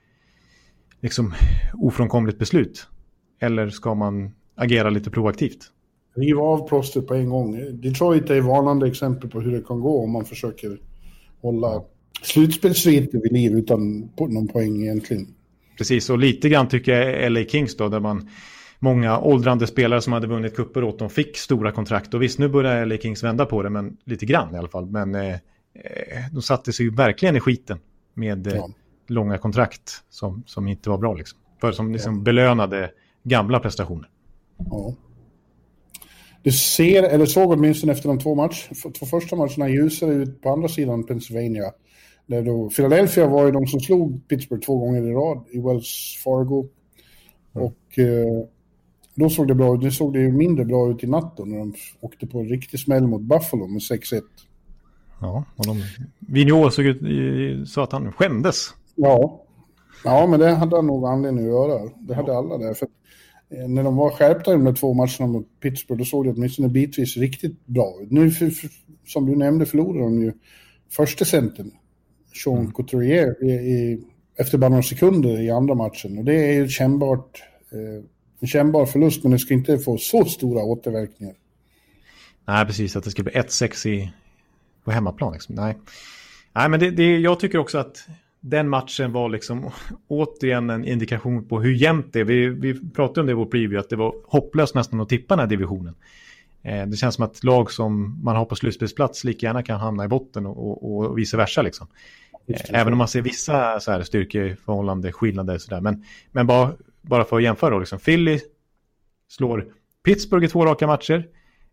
liksom ofrånkomligt beslut? Eller ska man agera lite proaktivt? Riva av plåster på en gång. Detroit är ett varnande exempel på hur det kan gå om man försöker hålla slutspelssviten vid liv utan någon poäng egentligen. Precis, och lite grann tycker jag LA Kings då, där många åldrande spelare som hade vunnit kupper åt dem fick stora kontrakt. Och visst, nu börjar LA Kings vända på det, men lite grann i alla fall. Men de satte sig ju verkligen i skiten med långa kontrakt som inte var bra liksom. För som liksom belönade gamla prestationer. Ja. Det såg åtminstone efter de två första matcherna ljusare ut på andra sidan Pennsylvania. Där då Philadelphia var ju de som slog Pittsburgh 2 gånger i rad i Wells Fargo. Och då såg det bra ut. Nu såg det ju mindre bra ut i natten när de åkte på en riktig smäll mot Buffalo med 6-1. Ja, och Vigneault såg ut så att han skämdes. Ja, men det hade han nog anledning att göra. Det hade alla där. För när de var skärpta i de 2 matcherna mot Pittsburgh, då såg det åtminstone bitvis riktigt bra ut. Nu, som du nämnde, förlorade de ju första centern, Sean Couturier, efter bara några sekunder i andra matchen. Och det är ju en kännbar förlust, men det ska inte få så stora återverkningar. Nej, precis. Att det ska bli 1-6 på hemmaplan. Liksom. Nej, men jag tycker också att den matchen var liksom återigen en indikation på hur jämnt det är. Vi pratade om det i vår preview, att det var hopplöst nästan att tippa den här divisionen. Det känns som att lag som man har på slutspelsplats lika gärna kan hamna i botten och vice versa liksom. Även om man ser vissa så här styrkeförhållande skillnader så där. Men bara för att jämföra då, liksom. Philly slår Pittsburgh i 2 raka matcher.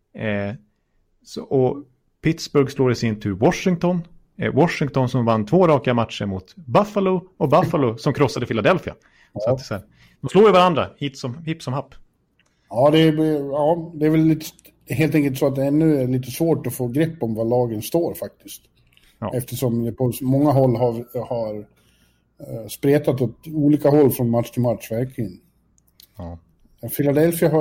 Och Pittsburgh slår i sin tur Washington. Washington som vann 2 raka matcher mot Buffalo, och Buffalo som krossade Philadelphia. Ja. Så att så här, de slår ju varandra hipp som happ. Ja, det är väl lite, helt enkelt så att det ännu är lite svårt att få grepp om vad lagen står faktiskt. Ja. Eftersom det på många håll har spretat åt olika håll från match till match verkligen. Ja. Philadelphia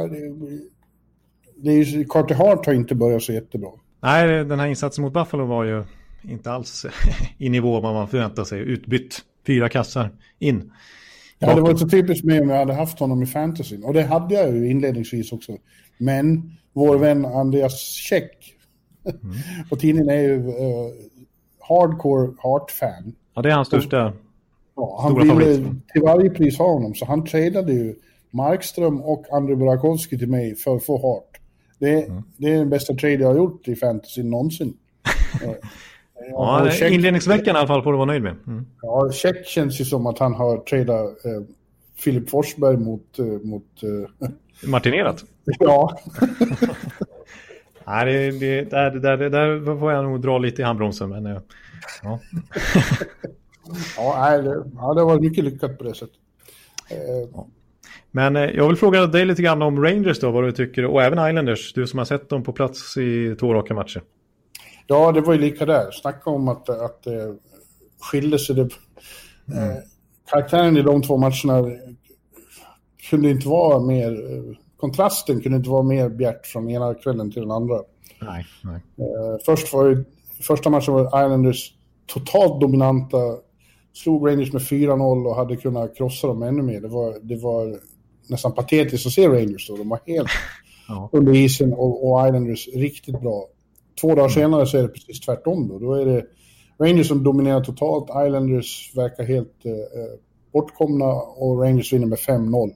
Carter Hart har inte börjat så jättebra. Nej, den här insatsen mot Buffalo var ju inte alls i nivå vad man förväntar sig. Utbytt 4 kassar in. Ja, det var så typiskt med om jag hade haft honom i fantasy. Och det hade jag ju inledningsvis också. Men vår vän Andreas Käck på tidningen är ju hardcore Hart-fan. Ja, det är hans största han ville till varje pris ha honom. Så han tradade ju Markström och Andrei Burakovsky till mig för att få Hart. Det är den bästa trade jag har gjort i fantasy någonsin. Ja, inledningsveckan i alla fall får du vara nöjd med. Ja, Check känns ju som att han har tradat Filip Forsberg mot Martinerat. Ja. Nej, det där får jag nog dra lite i handbromsen. Men, ja. Det var mycket lyckat på det sättet. Men jag vill fråga dig lite grann om Rangers då, vad du tycker, och även Islanders, du som har sett dem på plats i 2 raka matcher. Ja, det var ju lika där. Snacka om att skilde sig det. Karaktären i de 2 matcherna kunde inte vara mer, kontrasten kunde inte vara mer bjärt från ena kvällen till den andra. Nej. Första matchen var Islanders totalt dominanta, slog Rangers med 4-0 och hade kunnat krossa dem ännu mer. Det var nästan patetiskt att se Rangers då. De var helt under isen och Islanders riktigt bra. 2 dagar senare så är det precis tvärtom då. Då är det Rangers som dominerar totalt, Islanders verkar helt bortkomna och Rangers vinner med 5-0.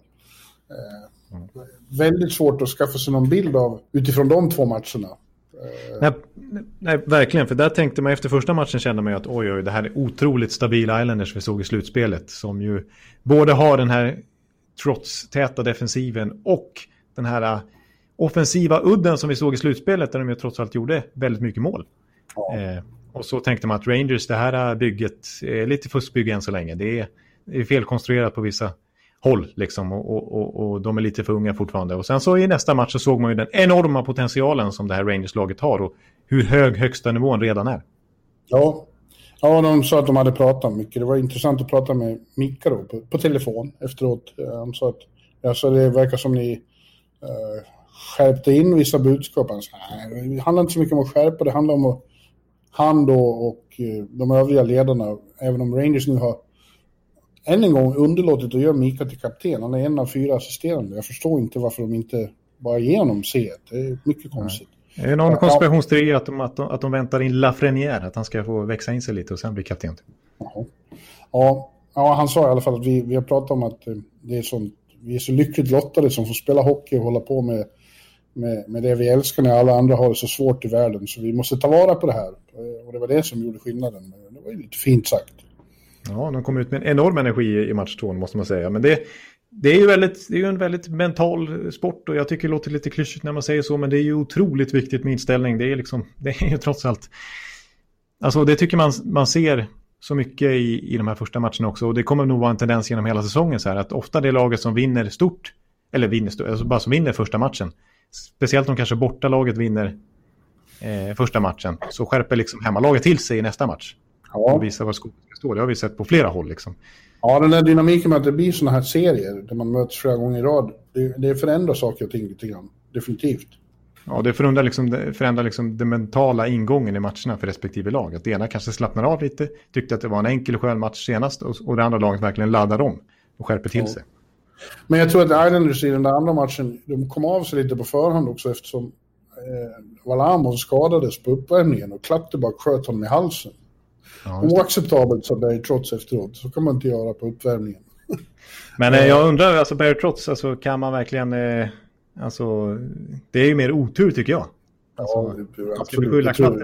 Väldigt svårt att skaffa sig någon bild av utifrån de 2 matcherna. Nej, verkligen, för där tänkte man efter första matchen kände man ju att oj, det här är otroligt stabila Islanders vi såg i slutspelet, som ju både har den här trotstäta defensiven och den här offensiva udden som vi såg i slutspelet där de ju trots allt gjorde väldigt mycket mål. Och så tänkte man att Rangers, det här bygget är lite fuskbygge än så länge. Det är felkonstruerat på vissa håll liksom, och de är lite för unga fortfarande. Och sen så i nästa match så såg man ju den enorma potentialen som det här Rangers-laget har och hur hög högsta nivån redan är. Ja, de sa att de hade pratat mycket. Det var intressant att prata med Mika då, på telefon efteråt. Han sa att så det verkar som ni skärpte in vissa budskap. Han sa, nej, det handlar inte så mycket om att skärpa, det handlar om att han då och de övriga ledarna, även om Rangers nu har än en gång underlåtit att göra Mika till kapten. Han är en av 4 assisterande. Jag förstår inte varför de inte bara genom C. Det är mycket konstigt. Det är någon konspirationsteori att de väntar in Lafrenière, att han ska få växa in sig lite och sen bli kapten. Ja, han sa i alla fall att vi har pratat om att det är sånt, vi är så lyckligt lottade som får spela hockey och hålla på med det vi älskar när alla andra har det så svårt i världen. Så vi måste ta vara på det här. Och det var det som gjorde skillnaden. Det var ju lite fint sagt. Ja, de kom ut med en enorm energi i match 2 måste man säga. Men det är ju en väldigt mental sport och jag tycker det låter lite klyschigt när man säger så, men det är ju otroligt viktigt med inställning. Det är ju trots allt, alltså det tycker man ser så mycket i de här första matcherna också, och det kommer nog vara en tendens genom hela säsongen så här, att ofta det laget som vinner stort, alltså bara som vinner första matchen, speciellt om kanske bortalaget vinner första matchen, så skärper liksom hemmalaget till sig i nästa match. Ja. Och visar vad skåpet ska stå. Det har vi sett på flera håll liksom. Ja, den där dynamiken med att det blir såna här serier där man möts flera gånger i rad, det förändrar saker och ting lite grann. Definitivt. Ja, det förändrar liksom den mentala ingången i matcherna för respektive lag. Att det ena kanske slappnar av lite, tyckte att det var en enkel och skön match senast, och det andra laget verkligen laddar om och skärper till sig. Men jag tror att Islanders i den där andra matchen, de kom av sig lite på förhand också, eftersom Valamo skadades på uppvärmningen och Klatterback sköt honom i halsen. Ja, oacceptabelt så det är trots efteråt. Så kan man inte göra på uppvärmningen. Men jag undrar, alltså Barry Trotz, alltså, kan man verkligen alltså, det är ju mer otur tycker jag. Alltså, ja, absolut.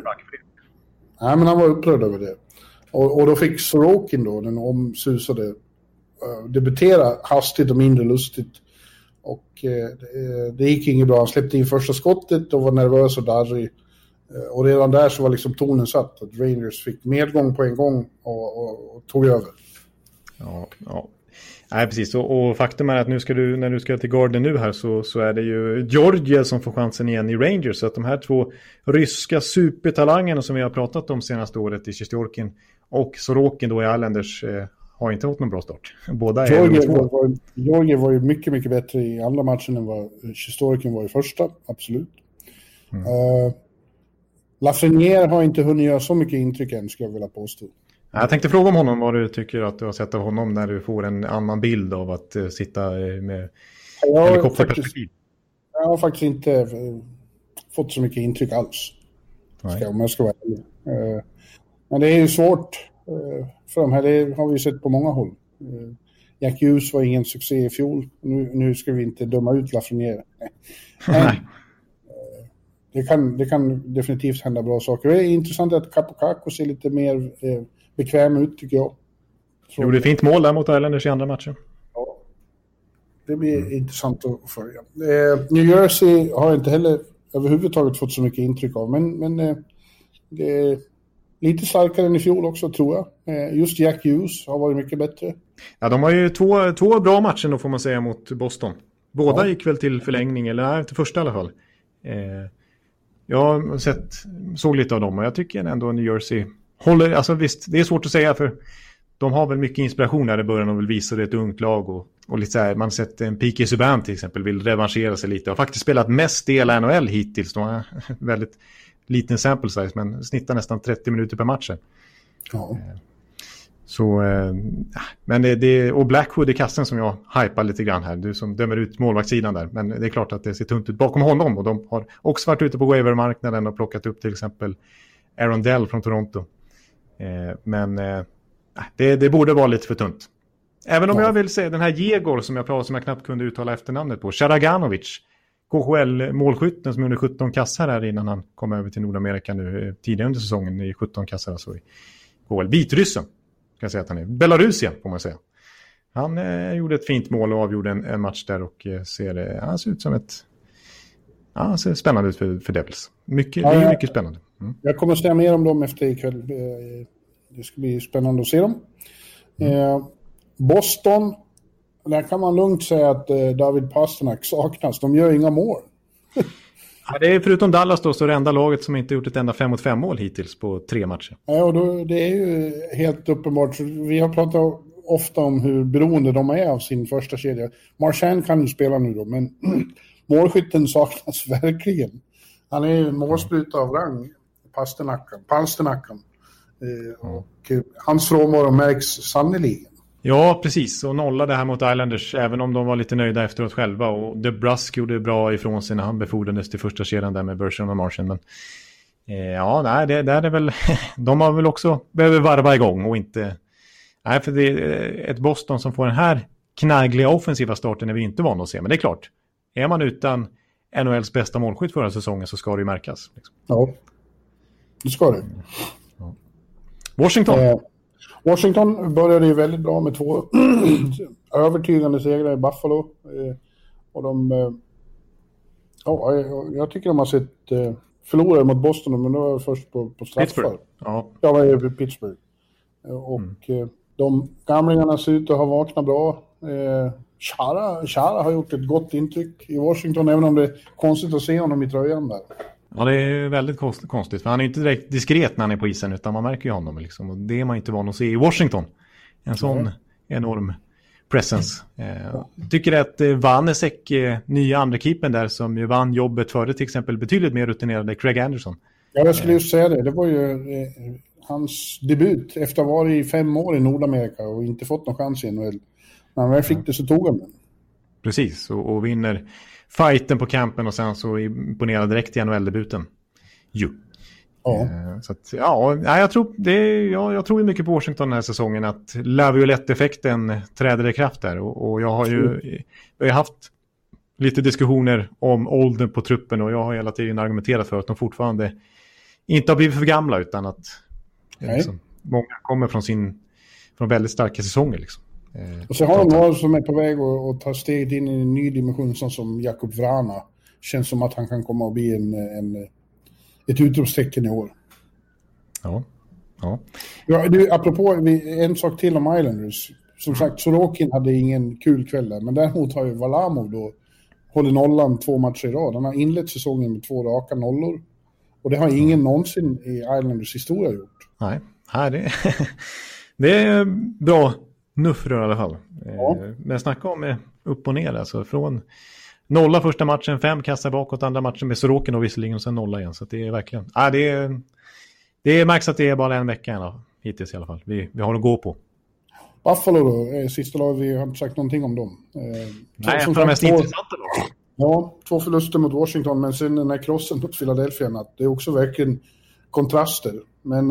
Nej, men han var upprörd över det. Och då fick Sorokin då, den omsusade, debutera hastigt och mindre lustigt. Och det gick inget bra. Han släppte in första skottet och var nervös och darrig. Och redan där så var liksom tonen satt att Rangers fick medgång på en gång och tog över. Ja. Nej, precis. Och faktum är att när du ska till Garden nu här så är det ju Georgia som får chansen igen i Rangers. Så att de här 2 ryska supertalangerna som vi har pratat om senaste året i Sjestjorkin och Sorokin då i Islanders har inte fått någon bra start. Båda Georgia var ju mycket, mycket bättre i andra matchen än vad Sjestjorkin var i första. Absolut. Lafrenière har inte hunnit göra så mycket intryck än, skulle jag vilja påstå. Jag tänkte fråga om honom, vad du tycker att du har sett av honom när du får en annan bild av att sitta med helikopterperspektiv. Jag har faktiskt inte fått så mycket intryck alls. Om jag ska vara ärlig. Men det är ju svårt för de här, det har vi sett på många håll. Jack Hughes var ingen succé i fjol. Nu ska vi inte döma ut Lafrenière. Nej. Det kan definitivt hända bra saker. Det är intressant att Kapokako ser lite mer bekväm ut tycker jag. Gjorde fint mål där mot Islanders i andra matchen. Ja, det blir intressant att följa. New Jersey har inte heller överhuvudtaget fått så mycket intryck av. Men det är lite starkare än i fjol också tror jag. Just Jack Hughes har varit mycket bättre. Ja, de har ju två bra matcher då får man säga mot Boston. Båda gick väl till förlängning, eller nej, till första i alla fall. Jag såg lite av dem och jag tycker ändå New Jersey håller, alltså visst, det är svårt att säga för de har väl mycket inspiration här i början och vill visa det ett ungt lag och lite så här, man har sett en Piqué Subban till exempel vill revanschera sig lite och faktiskt spelat mest del NHL hittills. De har väldigt liten sample size men snittar nästan 30 minuter per match. Ja. Så, men det och Blackwood i kassen som jag hypar lite grann här. Du som dömer ut målvaktssidan där. Men det är klart att det ser tunt ut bakom honom. Och de har också varit ute på waivermarknaden och plockat upp till exempel Aaron Dell från Toronto. Men det borde vara lite för tunt. Även om jag vill säga den här Jegor som jag knappt kunde uttala efternamnet på. Sharaganovic. KHL-målskytten som gjorde 17 kassar här innan han kom över till Nordamerika nu tidigare under säsongen i 17 kassar alltså i KHL. Vitryssen kan jag säga att han är. Belarusien får man säga. Han gjorde ett fint mål och avgjorde en match där och han ser ut som han ser spännande ut för Devils. Det är mycket spännande. Mm. Jag kommer att säga mer om dem efter ikväll. Det ska bli spännande att se dem. Boston, där kan man lugnt säga att David Pasternak saknas. De gör inga mål. Ja, det är förutom Dallas då så är det enda laget som inte gjort ett enda 5-mot-5 mål hittills på 3 matcher. Ja, och det är ju helt uppenbart. Vi har pratat ofta om hur beroende de är av sin första kedja. Marchand kan ju spela nu då, men målskytten saknas verkligen. Han är ju en målspruta av rang, Pasternacken. Och hans frånvaro märks sannoliken. Ja, precis. Och nollade här mot Islanders, även om de var lite nöjda efteråt själva. Och DeBrusk gjorde bra ifrån sig när han befordrades till första kedjan där med Bergeron och Marchand. Men det där är väl... de har väl också behöver varva igång och inte... Nej, för det är ett Boston som får den här knaggliga offensiva starten är vi inte vana att se. Men det är klart, är man utan NHLs bästa målskytt förra säsongen så ska det ju märkas. Liksom. Ja, det ska det. Ja. Washington. Washington började ju väldigt bra med 2 övertygande segrar i Buffalo. Och jag tycker de har sett förlorare mot Boston, men det var först på straffar. Pittsburgh. Ja, Pittsburgh. Och de gamlingarna ser ut att ha vaknat bra. Chara har gjort ett gott intryck i Washington, även om det är konstigt att se honom i tröjan där. Ja, det är väldigt konstigt. För han är inte direkt diskret när han är på isen, utan man märker ju honom. Liksom. Och det är man inte van att se i Washington. En sån enorm presence. Tycker att Vanesek, nya andra keepern där, som ju vann jobbet före till exempel betydligt mer rutinerade Craig Anderson. Ja, jag skulle just säga det. Det var ju hans debut efter att ha varit i 5 år i Nordamerika och inte fått någon chans i NHL. När han väl fick det så tog han den. Precis, och vinner fighten på campen och sen så imponerar direkt i NHL-debuten. Så att, jag tror mycket på Washington den här säsongen att Laviolette-effekten träder i kraft där och jag har ju haft lite diskussioner om åldern på truppen och jag har hela tiden argumenterat för att de fortfarande inte har blivit för gamla utan att liksom, många kommer från väldigt starka säsonger liksom. Och så har de några som är på väg att ta steget in i en ny dimension som Jakub Vrana. Känns som att han kan komma att bli ett utropstecken i år. Ja. Apropå en sak till om Islanders. Som sagt, Sorokin hade ingen kul kväll där. Men däremot har ju Varlamov då hållit nollan 2 matcher i rad. Han har inlett säsongen med 2 raka nollor. Och det har ingen någonsin i Islanders historia gjort. Nej, det är bra nuffror i alla fall. Men snacka om upp och ner. Alltså från 0 första matchen, 5 kassar bakåt, andra matchen med Sorokin och visserligen och sen 0 igen. Så det är verkligen... det märks att det är bara en vecka hittills i alla fall. Vi har att gå på. Buffalo då, är sista lag, vi har inte sagt någonting om dem. Nej, för de mest intressanta då. Ja, 2 förluster mot Washington, men sen den här krossen mot Philadelphia, det är också verkligen kontraster. Men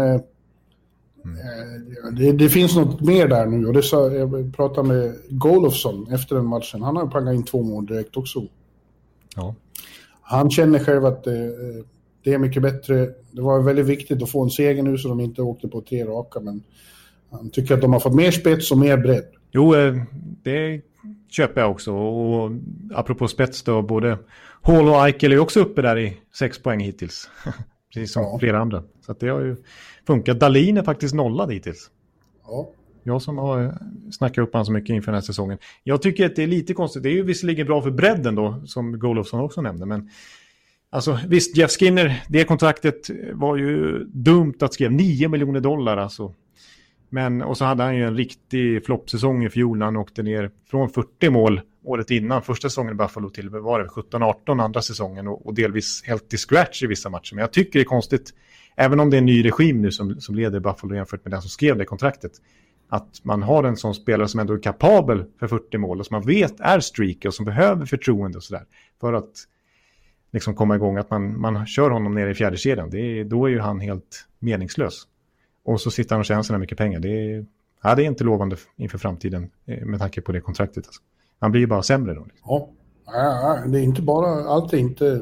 det finns något mer där nu, och det sa jag pratade med Golofsson efter den matchen. Han har pangat in 2 mål direkt också. Ja. Han känner själv att det är mycket bättre. Det var väldigt viktigt att få en seger nu så de inte åkte på 3 raka, men han tycker att de har fått mer spets och mer bredd. Jo, det köper jag också. Och apropå spets då, både Hall och Eichel är också uppe där i 6 poäng hittills. Precis som flera andra. Så att det har ju funkat. Dahlin är faktiskt nollad hittills. Ja. Jag som har snackat upp han så mycket inför den här säsongen. Jag tycker att det är lite konstigt. Det är ju visserligen bra för bredden då, som Golofsson också nämnde. Men Alltså visst, Jeff Skinner, det kontraktet var ju dumt att skriva. $9 miljoner alltså. Men, och så hade han ju en riktig floppsäsong i fjol när han åkte ner från 40 mål året innan. Första säsongen i Buffalo till var det 17-18 andra säsongen och delvis helt i scratch i vissa matcher. Men jag tycker det är konstigt, även om det är en ny regim nu som leder Buffalo jämfört med den som skrev det kontraktet, att man har en sån spelare som ändå är kapabel för 40 mål och som man vet är streaker och som behöver förtroende och sådär för att liksom komma igång, att man kör honom ner i fjärde kedjan. Då är ju han helt meningslös. Och så sitter han och tjänar så mycket pengar. Det är inte lovande inför framtiden med tanke på det kontraktet. Alltså. Han blir ju bara sämre då. Liksom. Ja, det är inte bara, allt är inte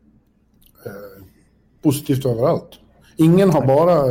positivt överallt. Ingen har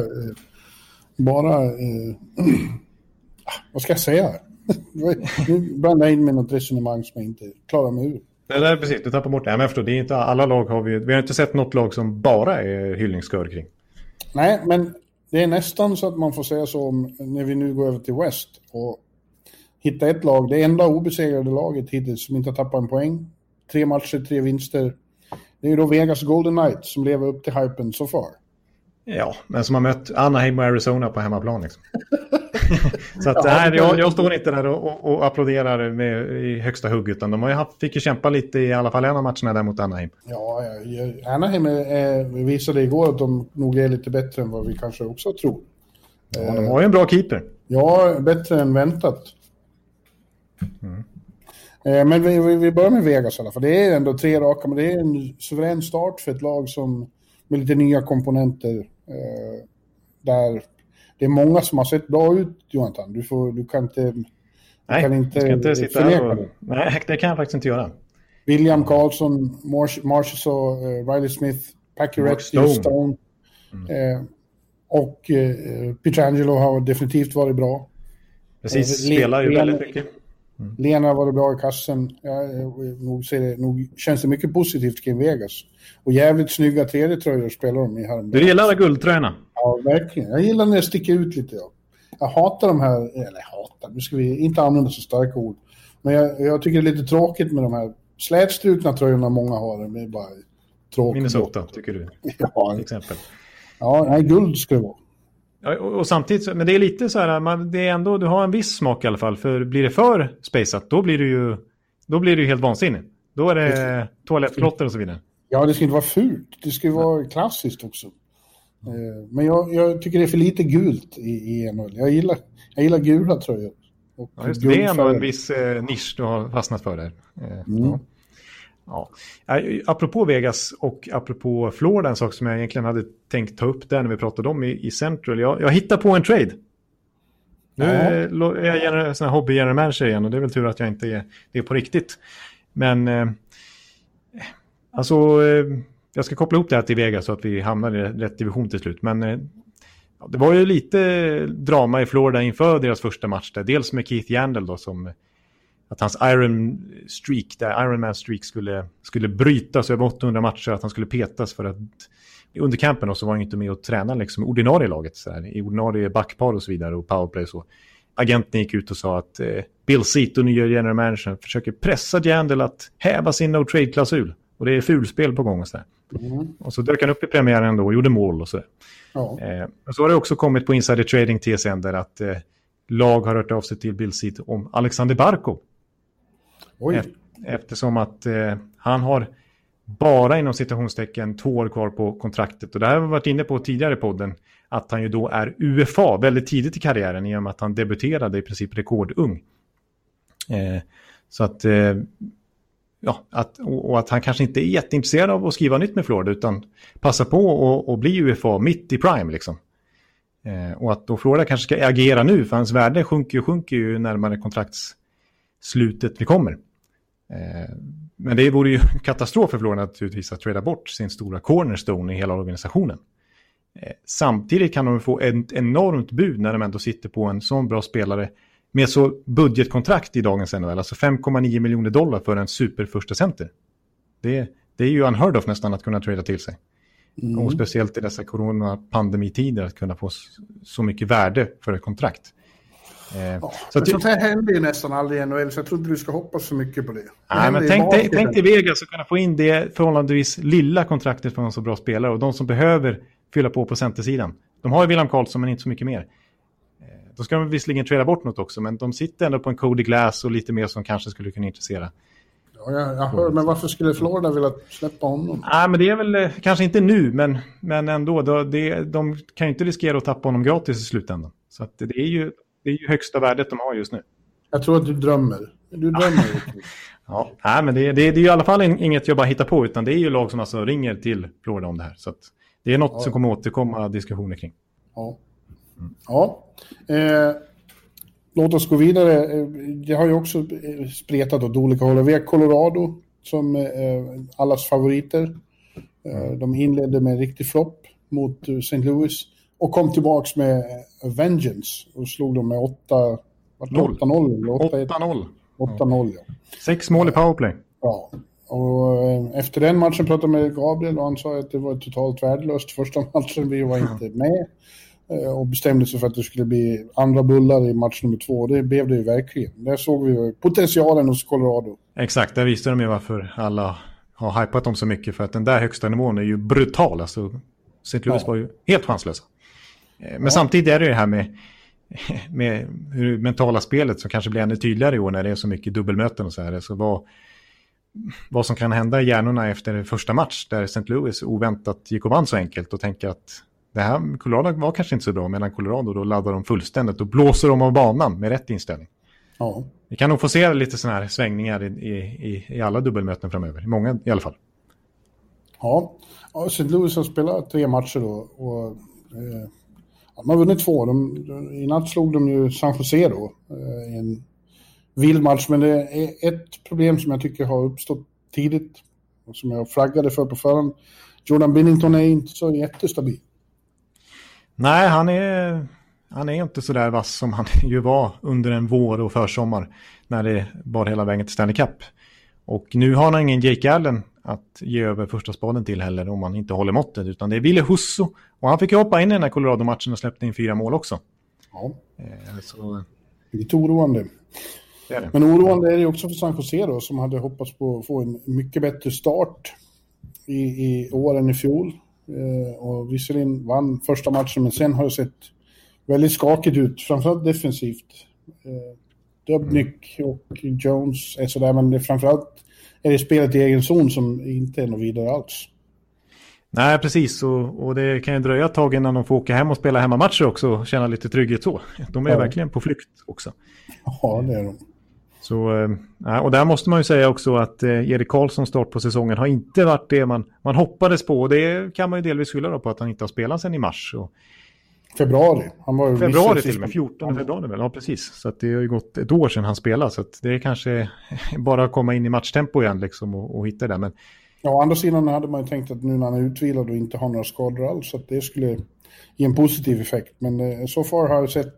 bara vad ska jag säga? Nu blandar jag in med något resonemang som jag inte klarar mig ur. Nej, det är precis, du tappar bort det. Men jag förstår, det är inte alla lag vi har inte sett något lag som bara är hyllningskör kring. Nej, men det är nästan så att man får säga så om, när vi nu går över till West och hitta ett lag, det enda obesegrade laget hittills som inte har tappat en poäng. 3 matcher, 3 vinster. Det är ju då Vegas Golden Knights som lever upp till hypen så far. Ja, men som har mött Anaheim och Arizona på hemmaplan liksom. Så att jag står inte där och applåderar i högsta hugg, utan de fick ju kämpa lite i alla fall en av matcherna där mot Anaheim. Ja, Anaheim visade igår att de nog är lite bättre än vad vi kanske också tror. Ja, de har ju en bra keeper. Ja, bättre än väntat. Men vi börjar med Vegas i alla fall. Det är ändå 3 raka, men det är en suverän start för ett lag som med lite nya komponenter där det är många som har sett bra ut, Jonathan. Du kan inte sitta här nej, det kan jag faktiskt inte göra. William Karlsson, Marchessault, Riley Smith, Pacioretty, Stone och Pietrangelo har definitivt varit bra. Precis, spelar ju väldigt mycket. Lena var bra i kassen. Nog känns det mycket positivt kring Vegas. Och jävligt snygga 3D-tröjor spelar de i här. Du gillar guldtröjorna? Ja, verkligen. Jag gillar när det sticker ut lite. Ja. Jag hatar de här, nu ska vi inte använda så starka ord. Men jag tycker det är lite tråkigt med de här slätstrukna tröjorna många har. Det är bara tråkigt. Minnesota, tycker du? Ja, till exempel. Ja, nej, guld ska det vara. Ja, och samtidigt, men det är lite så här, det är ändå, du har en viss smak i alla fall, för blir det för spaceat, då blir det ju helt vansinnigt. Då är det toalettplotter och så vidare. Ja, det ska inte vara fult, det ska vara klassiskt också. Men jag tycker det är för lite gult i NHL. Jag gillar gula tröjor. Ja, just det är ändå en viss nisch du har fastnat för där. Ja. Apropå Vegas och apropå Florida, en sak som jag egentligen hade tänkt ta upp där när vi pratade om i Central. Jag hittar på en trade. Nu är jag en sån här hobby-general manager igen, och det är väl tur att jag inte är det på riktigt. Men jag ska koppla ihop det här till Vegas så att vi hamnar i rätt division till slut. Men det var ju lite drama i Florida inför deras första match där. Dels med Keith Yandel då, som att hans Ironman streak skulle brytas över 800 matcher, att han skulle petas för att under campen så var han inte med och träna liksom ordinarie laget så här, i ordinarie backpar och så vidare och powerplay och så. Agenten gick ut och sa att Bill Zito, nya general manager, försöker pressa Yandel att häva sin no trade-klausul, och det är fulspel på gång och så där. Och så dök han upp i premiären då och gjorde mål och så där. Och så har det också kommit på Insider Trading TSN där att lag har hört av sig till Bill Zito om Alexander Barkov. Eftersom att han har bara inom citationstecken 2 år kvar på kontraktet. Och det här har vi varit inne på tidigare i podden, att han ju då är UFA väldigt tidigt i karriären i och med att han debuterade i princip rekordung. Så att att han kanske inte är jätteintresserad av att skriva nytt med Florida, utan passa på och bli UFA mitt i prime liksom. Och att då Florida kanske ska agera nu, för hans värde sjunker ju närmare kontraktsslutet vi kommer. Men det vore ju katastrof för Florida naturligtvis att trada bort sin stora cornerstone i hela organisationen. Samtidigt kan de få ett enormt bud när de ändå sitter på en sån bra spelare med så budgetkontrakt i dagens NHL, alltså $5,9 miljoner för en super första center. Det är ju unheard of nästan att kunna trada till sig. Och speciellt i dessa coronapandemitider att kunna få så mycket värde för ett kontrakt. Sånt här händer ju nästan aldrig i NHL, så jag tror inte du ska hoppas så mycket på det. Nej, men tänk till Vegas att kunna få in det förhållandevis lilla kontraktet för en så bra spelare, och de som behöver fylla på centersidan. De har ju William Karlsson, men inte så mycket mer. Då ska de visserligen trada bort något också, men de sitter ändå på en Cody Glass och lite mer som kanske skulle kunna intressera. Ja, jag hör, men varför skulle Florida vilja släppa honom? Nej, men det är väl kanske inte nu, men ändå. De kan ju inte riskera att tappa honom gratis i slutändan. Så att det är ju högsta värdet de har just nu. Jag tror att du drömmer. Ja, nej, men det är ju i alla fall inget jag bara hittar på, utan det är ju lag som alltså ringer till Florida om det här. Så att det är något som kommer återkomma diskussioner kring. Ja. Låt oss gå vidare. Det har ju också spretat åt olika håll. Vi har Colorado som allas favoriter. De inledde med en riktig flopp mot St. Louis och kom tillbaks med vengeance och slog dem med 8-0. 8-0, ja. 6 mål i powerplay. Ja, och efter den matchen pratade jag med Gabriel och han sa att det var totalt värdelöst första matchen. Vi var inte med och bestämde sig för att det skulle bli andra bullar i match nummer 2. Det blev det ju verkligen. Där såg vi potentialen hos Colorado. Exakt, där visste de ju varför alla har hypat dem så mycket, för att den där högsta nivån är ju brutal. Alltså, St. Louis var ju helt chanslösa. Men samtidigt är det ju det här med hur mentala spelet som kanske blir ännu tydligare i år när det är så mycket dubbelmöten och så här. Så vad som kan hända i hjärnorna efter första match där St. Louis oväntat gick och vann så enkelt och tänker att det här Colorado var kanske inte så bra, medan Colorado då laddar de fullständigt och blåser dem av banan med rätt inställning. Ja. Vi kan nog få se lite sådana här svängningar i alla dubbelmöten framöver, i många i alla fall. Ja, St. Louis har spelat 3 matcher då och de har vunnit 2. I natt slog de ju San Jose då i en vild match, men det är ett problem som jag tycker har uppstått tidigt och som jag flaggade för på förhand. Jordan Binnington är inte så jättestabil. Nej, han är inte så där vass som han ju var under en vår och försommar när det bar hela vägen till Stanley Cup. Och nu har han ingen Jake Allen att ge över första spaden till heller om han inte håller måttet, utan det är Ville Husso, och han fick ju hoppa in i den här Colorado-matchen och släppte in 4 mål också. Ja. Så... lite oroande. Det är det. Men oroande är det också för San Jose då, som hade hoppats på att få en mycket bättre start i år än i fjol. Och visserligen vann första matchen, men sen har det sett väldigt skakigt ut, framförallt defensivt. Dubnyk och Jones är sådär, men det framförallt är det spelet i egen zon som inte är något vidare alls. Nej, precis. Och det kan ju dröja ett tag innan de får åka hem och spela hemmamatcher också och känna lite trygghet så. De är verkligen på flykt också. Ja, det är de. Så, och där måste man ju säga också att Erik Karlssons start på säsongen har inte varit det man hoppades på. Och det kan man ju delvis skylla på att han inte har spelat sedan i mars. Och februari. Han var ju februari till och med, 14 februari väl. Ja, precis. Så att det har ju gått ett år sedan han spelade. Så att det är kanske bara att komma in i matchtempo igen liksom och hitta det. Men... ja, å andra sidan hade man ju tänkt att nu när han är utvilad och inte har några skador alls, så att det skulle ge en positiv effekt. Men så far har jag sett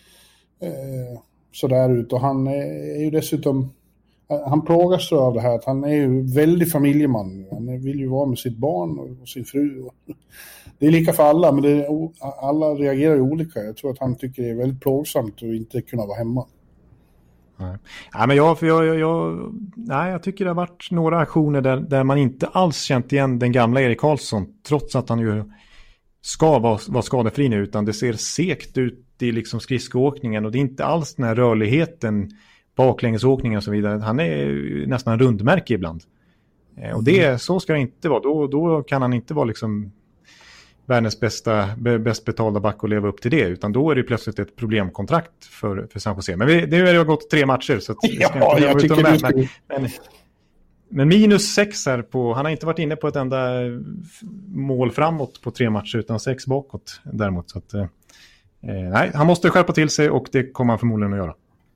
sådär ut. Och han är ju dessutom, han plågas av det här att han är ju väldigt familjeman. Han vill ju vara med sitt barn och sin fru. Det är lika för alla, men alla reagerar ju olika. Jag tror att han tycker det är väldigt plågsamt att inte kunna vara hemma. Nej, men jag tycker det har varit några aktioner där man inte alls känt igen den gamla Erik Karlsson, trots att han ju ska vara skadefri nu, utan det ser segt ut i liksom skridskoåkningen, och det är inte alls den här rörligheten, baklängesåkningen och så vidare. Han är nästan en rundmärke ibland. Och så ska det inte vara. Då kan han inte vara liksom världens bäst betalda back och leva upp till det, utan då är det plötsligt ett problemkontrakt för San Jose. Men det har ju gått 3 matcher, så att jag tycker det men -6 här på, han har inte varit inne på ett enda mål framåt på 3 matcher, utan 6 bakåt däremot. Så att, nej, han måste skärpa till sig, och det kommer han förmodligen att göra.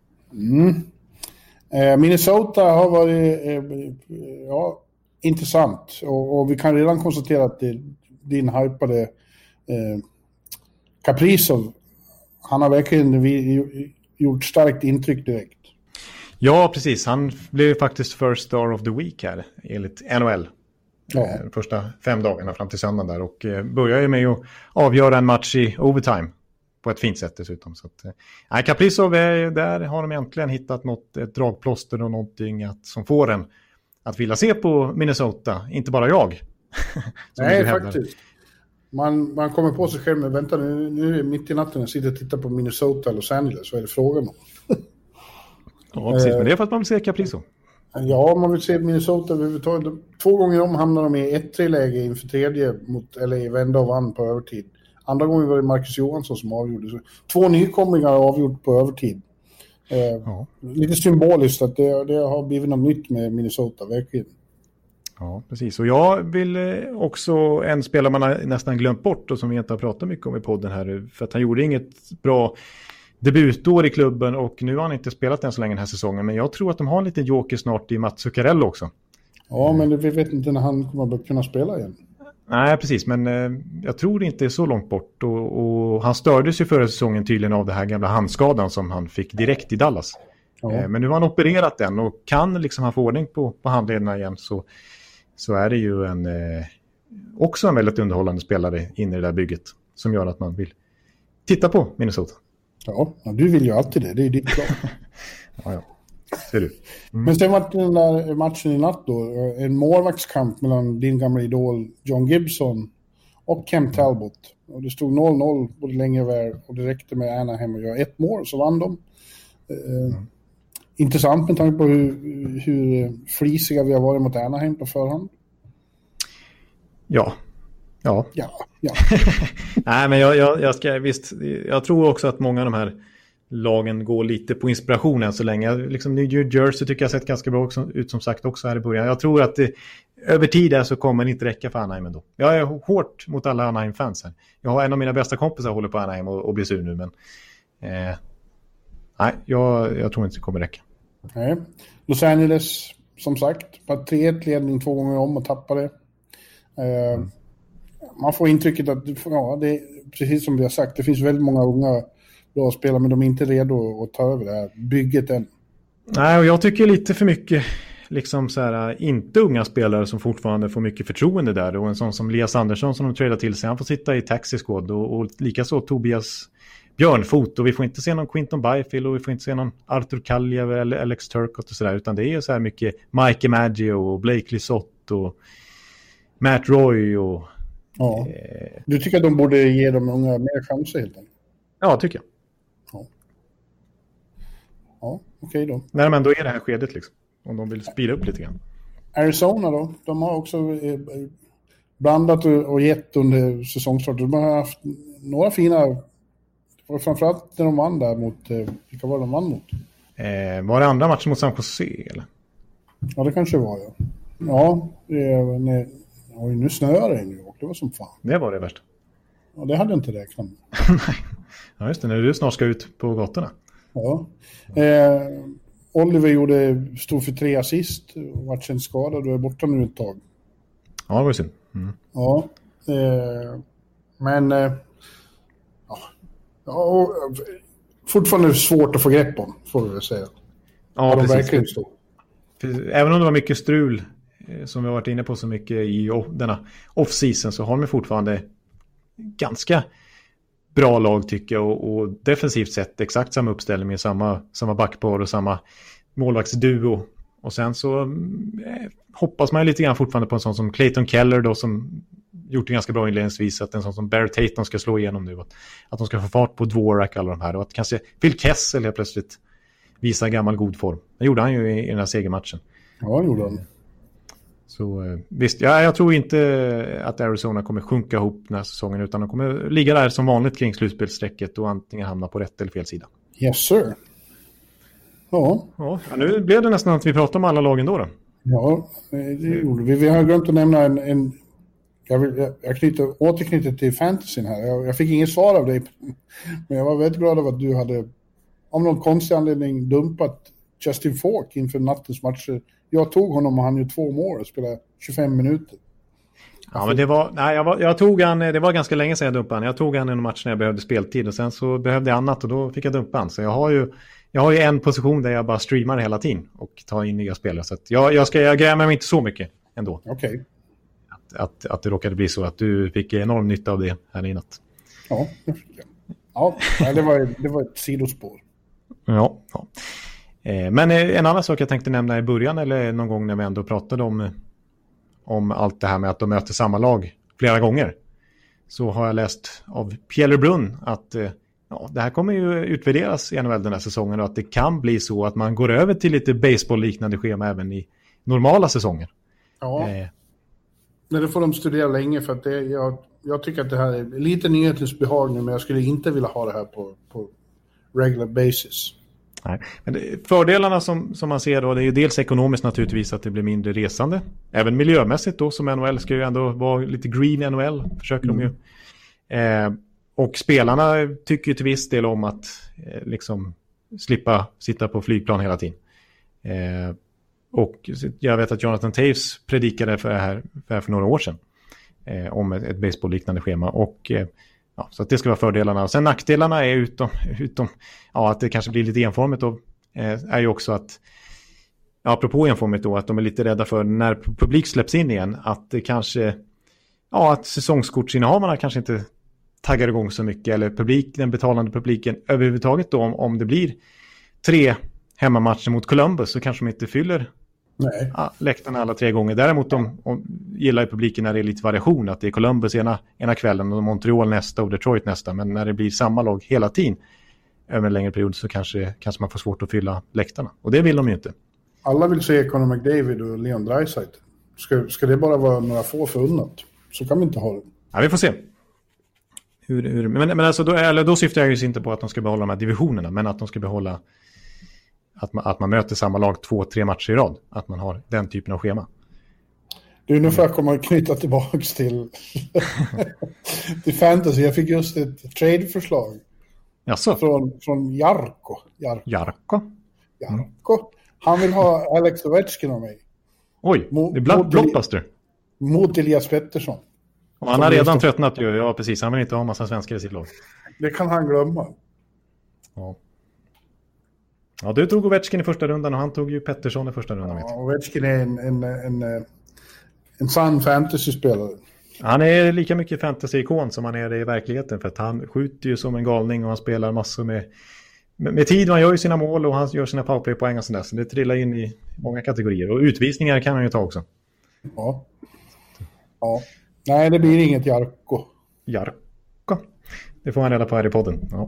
Minnesota har varit intressant, och vi kan redan konstatera att din hypade Kaprizov, han har verkligen gjort starkt intryck direkt. Ja, precis. Han blev faktiskt first star of the week här enligt NHL. De första 5 dagarna fram till söndagen där, och börjar ju med att avgöra en match i overtime. på ett fint sätt dessutom. Så att, Kaprizov, där har de äntligen hittat ett dragplåster och någonting som får en att vilja se på Minnesota, inte bara jag. Nej, faktiskt. Man kommer på sig själv, men vänta nu är det mitt i natten jag sitter och tittar på Minnesota eller Los Angeles, vad är det frågan om? Ja, precis, men det är för att man vill se Kaprizov. Ja, man vill se Minnesota överhuvudtaget. 2 gånger om hamnar de i 1-3-läge inför tredje mot LA, vända och vann på övertid. Andra gången var det Marcus Johansson som avgjorde. Så 2 nykomlingar avgjort på övertid. Lite symboliskt att det har blivit något nytt med Minnesota, verkligen. Ja, precis. Och jag vill också en spelare man har nästan glömt bort och som vi inte har pratat mycket om i podden här. För att han gjorde inget bra debutår i klubben och nu har han inte spelat än så länge den här säsongen. Men jag tror att de har en liten joker snart i Mats Zuccarello också. Ja, men vi vet inte när han kommer att kunna spela igen. Nej, precis. Men jag tror det inte är så långt bort. Och han stördes ju förra säsongen tydligen av det här gamla handskadan som han fick direkt i Dallas. Ja. Men nu har han opererat den och kan liksom han få ordning på handlederna igen så är det ju också en väldigt underhållande spelare in i det där bygget som gör att man vill titta på Minnesota. Ja, du vill ju alltid det. Det är ju ditt plan. Ja. Ser du. Men sen var den där matchen i natt då. En målvaktskamp mellan din gamla idol John Gibson och Cam Talbot. Och det stod 0-0 både länge och väl. Och det räckte med Anaheim att göra 1 mål så vann de. Intressant med tanke på hur flisiga vi har varit mot Anaheim på förhand. Ja. Nej, men jag tror också att många av de här lagen går lite på inspirationen så länge. Liksom New Jersey tycker jag har sett ganska bra ut som sagt också här i början. Jag tror att över tid så kommer det inte räcka för Anaheim ändå. Jag är hårt mot alla Anaheim-fans här. Jag har en av mina bästa kompisar håller på Anaheim och blir sur nu, men nej, jag tror inte det kommer räcka. Nej. Los Angeles, som sagt, var 3-1 ledning 2 gånger om och tappade. Man får intrycket att det är precis som vi har sagt, det finns väldigt många unga bra spelare, men de är inte redo att ta över det här bygget än. Nej, och jag tycker lite för mycket liksom så här, inte unga spelare som fortfarande får mycket förtroende där, och en sån som Elias Andersson som de tradar till sig, han får sitta i Taxi Squad och likaså Tobias Björnfot, och vi får inte se någon Quinton Byfield och vi får inte se någon Arthur Kaljev eller Alex Turcotte och sådär, utan det är så här mycket Mike Maggio och Blake Lisotte och Matt Roy och ja. Du tycker att de borde ge de unga mer chanser helt enkelt? Ja, tycker jag. Ja, okej då. Nej, men då är det här skedet liksom. Om de vill spira upp lite grann. Arizona då? De har också blandat och gett under säsongstarten. De har haft några fina... Och framförallt när de vann där mot... Vilka var de vann mot? Var det andra matchen mot San Jose, eller? Ja, det kanske var, ja. Ja, nu snöar det i New York. Det var som fan. Det var det värsta. Ja, det hade jag inte räknat med. Nej. Ja, just det. När du snart ska ut på gatorna. Ja. Oliver stod för 3 assist och vart sen skadad och är borta nu ett tag. Ja, det var synd. Ja. Men... Ja, fortfarande svårt att få grepp om, får vi väl säga. Ja, de verkligen stå. Även om det var mycket strul som vi har varit inne på så mycket i denna off-season, så har de fortfarande ganska bra lag tycker jag, och defensivt sett exakt samma uppställning med samma backpar och samma målvaktsduo. Och sen så hoppas man lite grann fortfarande på en sån som Clayton Keller då, som gjort det ganska bra inledningsvis, att en sån som Barrett Hayton ska slå igenom nu, att de ska få fart på Dvorak alla de här, och att kanske Phil Kessel helt plötsligt visar gammal god form. Det gjorde han ju i den här segermatchen. Ja, det gjorde han. Så visst, jag tror inte att Arizona kommer sjunka ihop den här säsongen, utan de kommer ligga där som vanligt kring slutspelssträcket och antingen hamna på rätt eller fel sida. Yes sir. Ja, nu blev det nästan att vi pratar om alla lagen då. Ja, det gjorde vi. Vi har glömt att nämna en jag återknyter till fantasyn här. Jag fick inget svar av dig, men jag var väldigt glad över att du hade om någon konstig anledning dumpat Justin Falk inför nattens matcher. Jag tog honom och han gjorde 2 mål och spelade 25 minuter. Ja, men det var jag tog han, det var ganska länge sedan jag dumpade han. Jag tog han i en match när jag behövde speltid, och sen så behövde jag annat och då fick jag dumpa han. Så jag har ju en position där jag bara streamar hela tiden och tar in nya spelare, så att jag grämer mig inte så mycket ändå. Okej. Att det råkade bli så att du fick enorm nytta av det här i natt. Ja, det fick jag. Ja, det var ett sidospår. Ja. Men en annan sak jag tänkte nämna i början, eller någon gång när vi ändå pratade om allt det här med att de möter samma lag flera gånger, så har jag läst av Pierre Brun att det här kommer ju utvärderas i NHL den här säsongen, och att det kan bli så att man går över till lite baseball-liknande schema även i normala säsonger. Ja, men det får de studera länge, för att jag tycker att det här är lite nyhetens behag nu, men jag skulle inte vilja ha det här på regular basis. Nej, men fördelarna som man ser då, det är ju dels ekonomiskt naturligtvis att det blir mindre resande. Även miljömässigt då, som NHL ska ju ändå vara lite green i NHL, försöker de ju. Och spelarna tycker ju till viss del om att liksom slippa sitta på flygplan hela tiden. Och jag vet att Jonathan Toews predikade för några år sedan om ett baseball-liknande schema. Och så att det ska vara fördelarna. Och sen nackdelarna är utom att det kanske blir lite enformigt då, är ju också att, apropå enformigt då, att de är lite rädda för när publik släpps in igen, att det kanske, att säsongskortsinnehavarna kanske inte taggar igång så mycket, eller den betalande publiken överhuvudtaget då, om det blir 3 hemmamatcher mot Columbus, så kanske de inte fyller läktarna alla 3 gånger. Däremot de gillar ju publiken när det är lite variation, att det är Columbus ena kvällen och Montreal nästa och Detroit nästa, men när det blir samma lag hela tiden över en längre period, så kanske man får svårt att fylla läktarna, och det vill de ju inte. Alla vill se Conor McDavid och Leon Draisaitl. Ska det bara vara några få förunnat, så kan vi inte ha det. Ja, vi får se. Men alltså då syftar jag ju inte på att de ska behålla de här divisionerna, men att de ska behålla att man möter samma lag 2-3 matcher i rad. Att man har den typen av schema. Nu får jag komma och knyta tillbaka till fantasy. Jag fick just ett trade-förslag. Jaså? Från Jarko. Jarko? Han vill ha Alex Ovechkin av mig. Oj, det är blockbuster. Mot Elias Pettersson. Och han har redan tröttnat ju. Ja, precis. Han vill inte ha massa svenskar i sitt lag. Det kan han glömma. Ja, du tog Ovechkin i första rundan och han tog ju Pettersson i första rundan. Ja, Ovechkin är en sann fantasy-spelare. Han är lika mycket fantasy-ikon som han är i verkligheten, för att han skjuter ju som en galning och han spelar massor med tid. Han gör ju sina mål och han gör sina powerplay-poäng och sådär. Så det trillar in i många kategorier. Och utvisningar kan han ju ta också. Ja. Nej, det blir inget Jarko. Det får han reda på här i podden. Ja.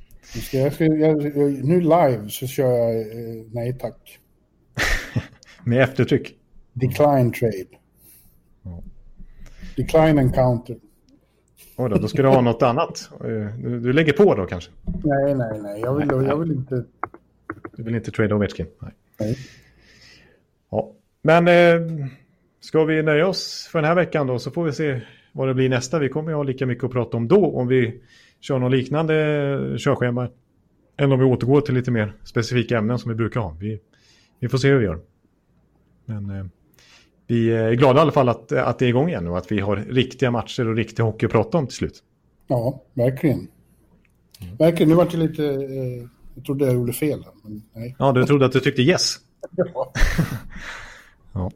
Nu live så kör jag nej tack. Med eftertryck. Decline trade. Decline and counter. Då ska du ha något annat. Du lägger på då kanske? Nej. Jag vill inte. Du vill inte trade Ovechkin? Nej. Ja. Men ska vi nöja oss för den här veckan då, så får vi se vad det blir nästa. Vi kommer ju ha lika mycket att prata om då, om vi kör någon liknande körschema, eller om vi återgår till lite mer specifika ämnen som vi brukar ha. Vi får se hur vi gör. Men vi är glada i alla fall att det är igång igen och att vi har riktiga matcher och riktig hockey att prata om till slut. Ja, verkligen. Nu var det lite... jag trodde jag gjorde fel. Men nej. Ja, du trodde att du tyckte yes. Ja.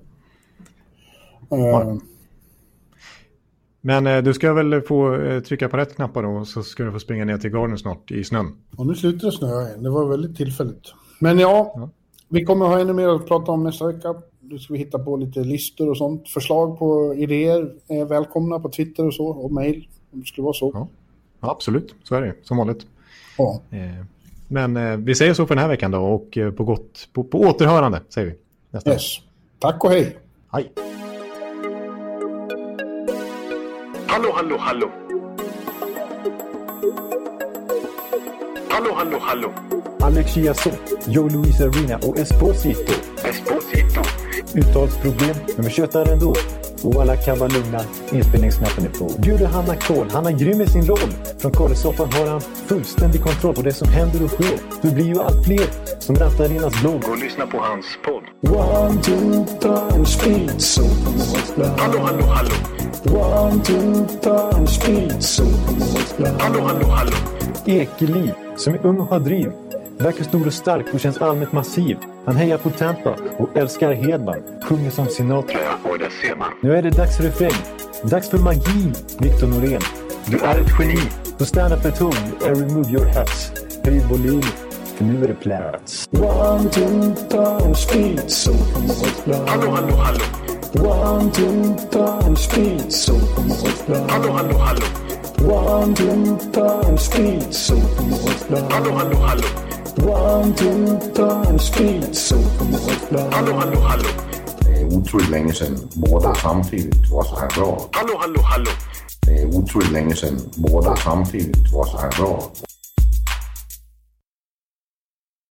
Men du ska väl få trycka på rätt knappar då, så ska du få springa ner till garden snart i snön. Och nu slutar det snöa igen. Det var väldigt tillfälligt. Men vi kommer ha ännu mer att prata om nästa vecka. Nu ska vi hitta på lite listor och sånt. Förslag på idéer är välkomna på Twitter och så. Och mejl, om det skulle vara så. Ja, absolut. Så är det, som vanligt. Ja. Men vi säger så för den här veckan då. Och på återhörande säger vi. Nästa vecka. Tack och hej. Hej. Hallå. Alex Chiazot, Joe Luis Arena och Esposito. Uttalsproblem, men vi tjötar ändå. Och alla kan vara lugna, inspelningsknappen är på. Bjuder Hanna Kohl, han är grym i sin roll. Från Kållesoffan har han fullständig kontroll på det som händer och sker. Det blir ju allt fler som rattar in hans blogg. Och lyssna på hans podd. 1, 2, 3, speed, so. Hallå. 1, 2, 3, speed, so. Hallå. Ekeliv, som är ung och har driv. Verkar stor och stark och känns allmänt massiv. Han hejar på Tampa och älskar Hedman. Sjunger som Sinatra. Och det ser man. Nu är det dags för refräng. Dags för magi, Victor Norén. Du är ett geni. Så stand up med tung and remove your hats. Höj volym, för nu är det plats. One, two, time, speed, så kommer vårt plan. Hallå, hallå, hallå. One, two, time, speed, så kommer vårt plan. Hallå, hallå, hallå. One, two, time, speed, så kommer vårt plan. Hallå, hallå, hallå. One, two, time, speed, så kommer vårt plan. Hallå, hallå, hallå. Det är otroligt länge sedan båda samtidigt var så här bra. Hallå, hallå, hallå. Det är otroligt länge sedan båda samtidigt var så här bra.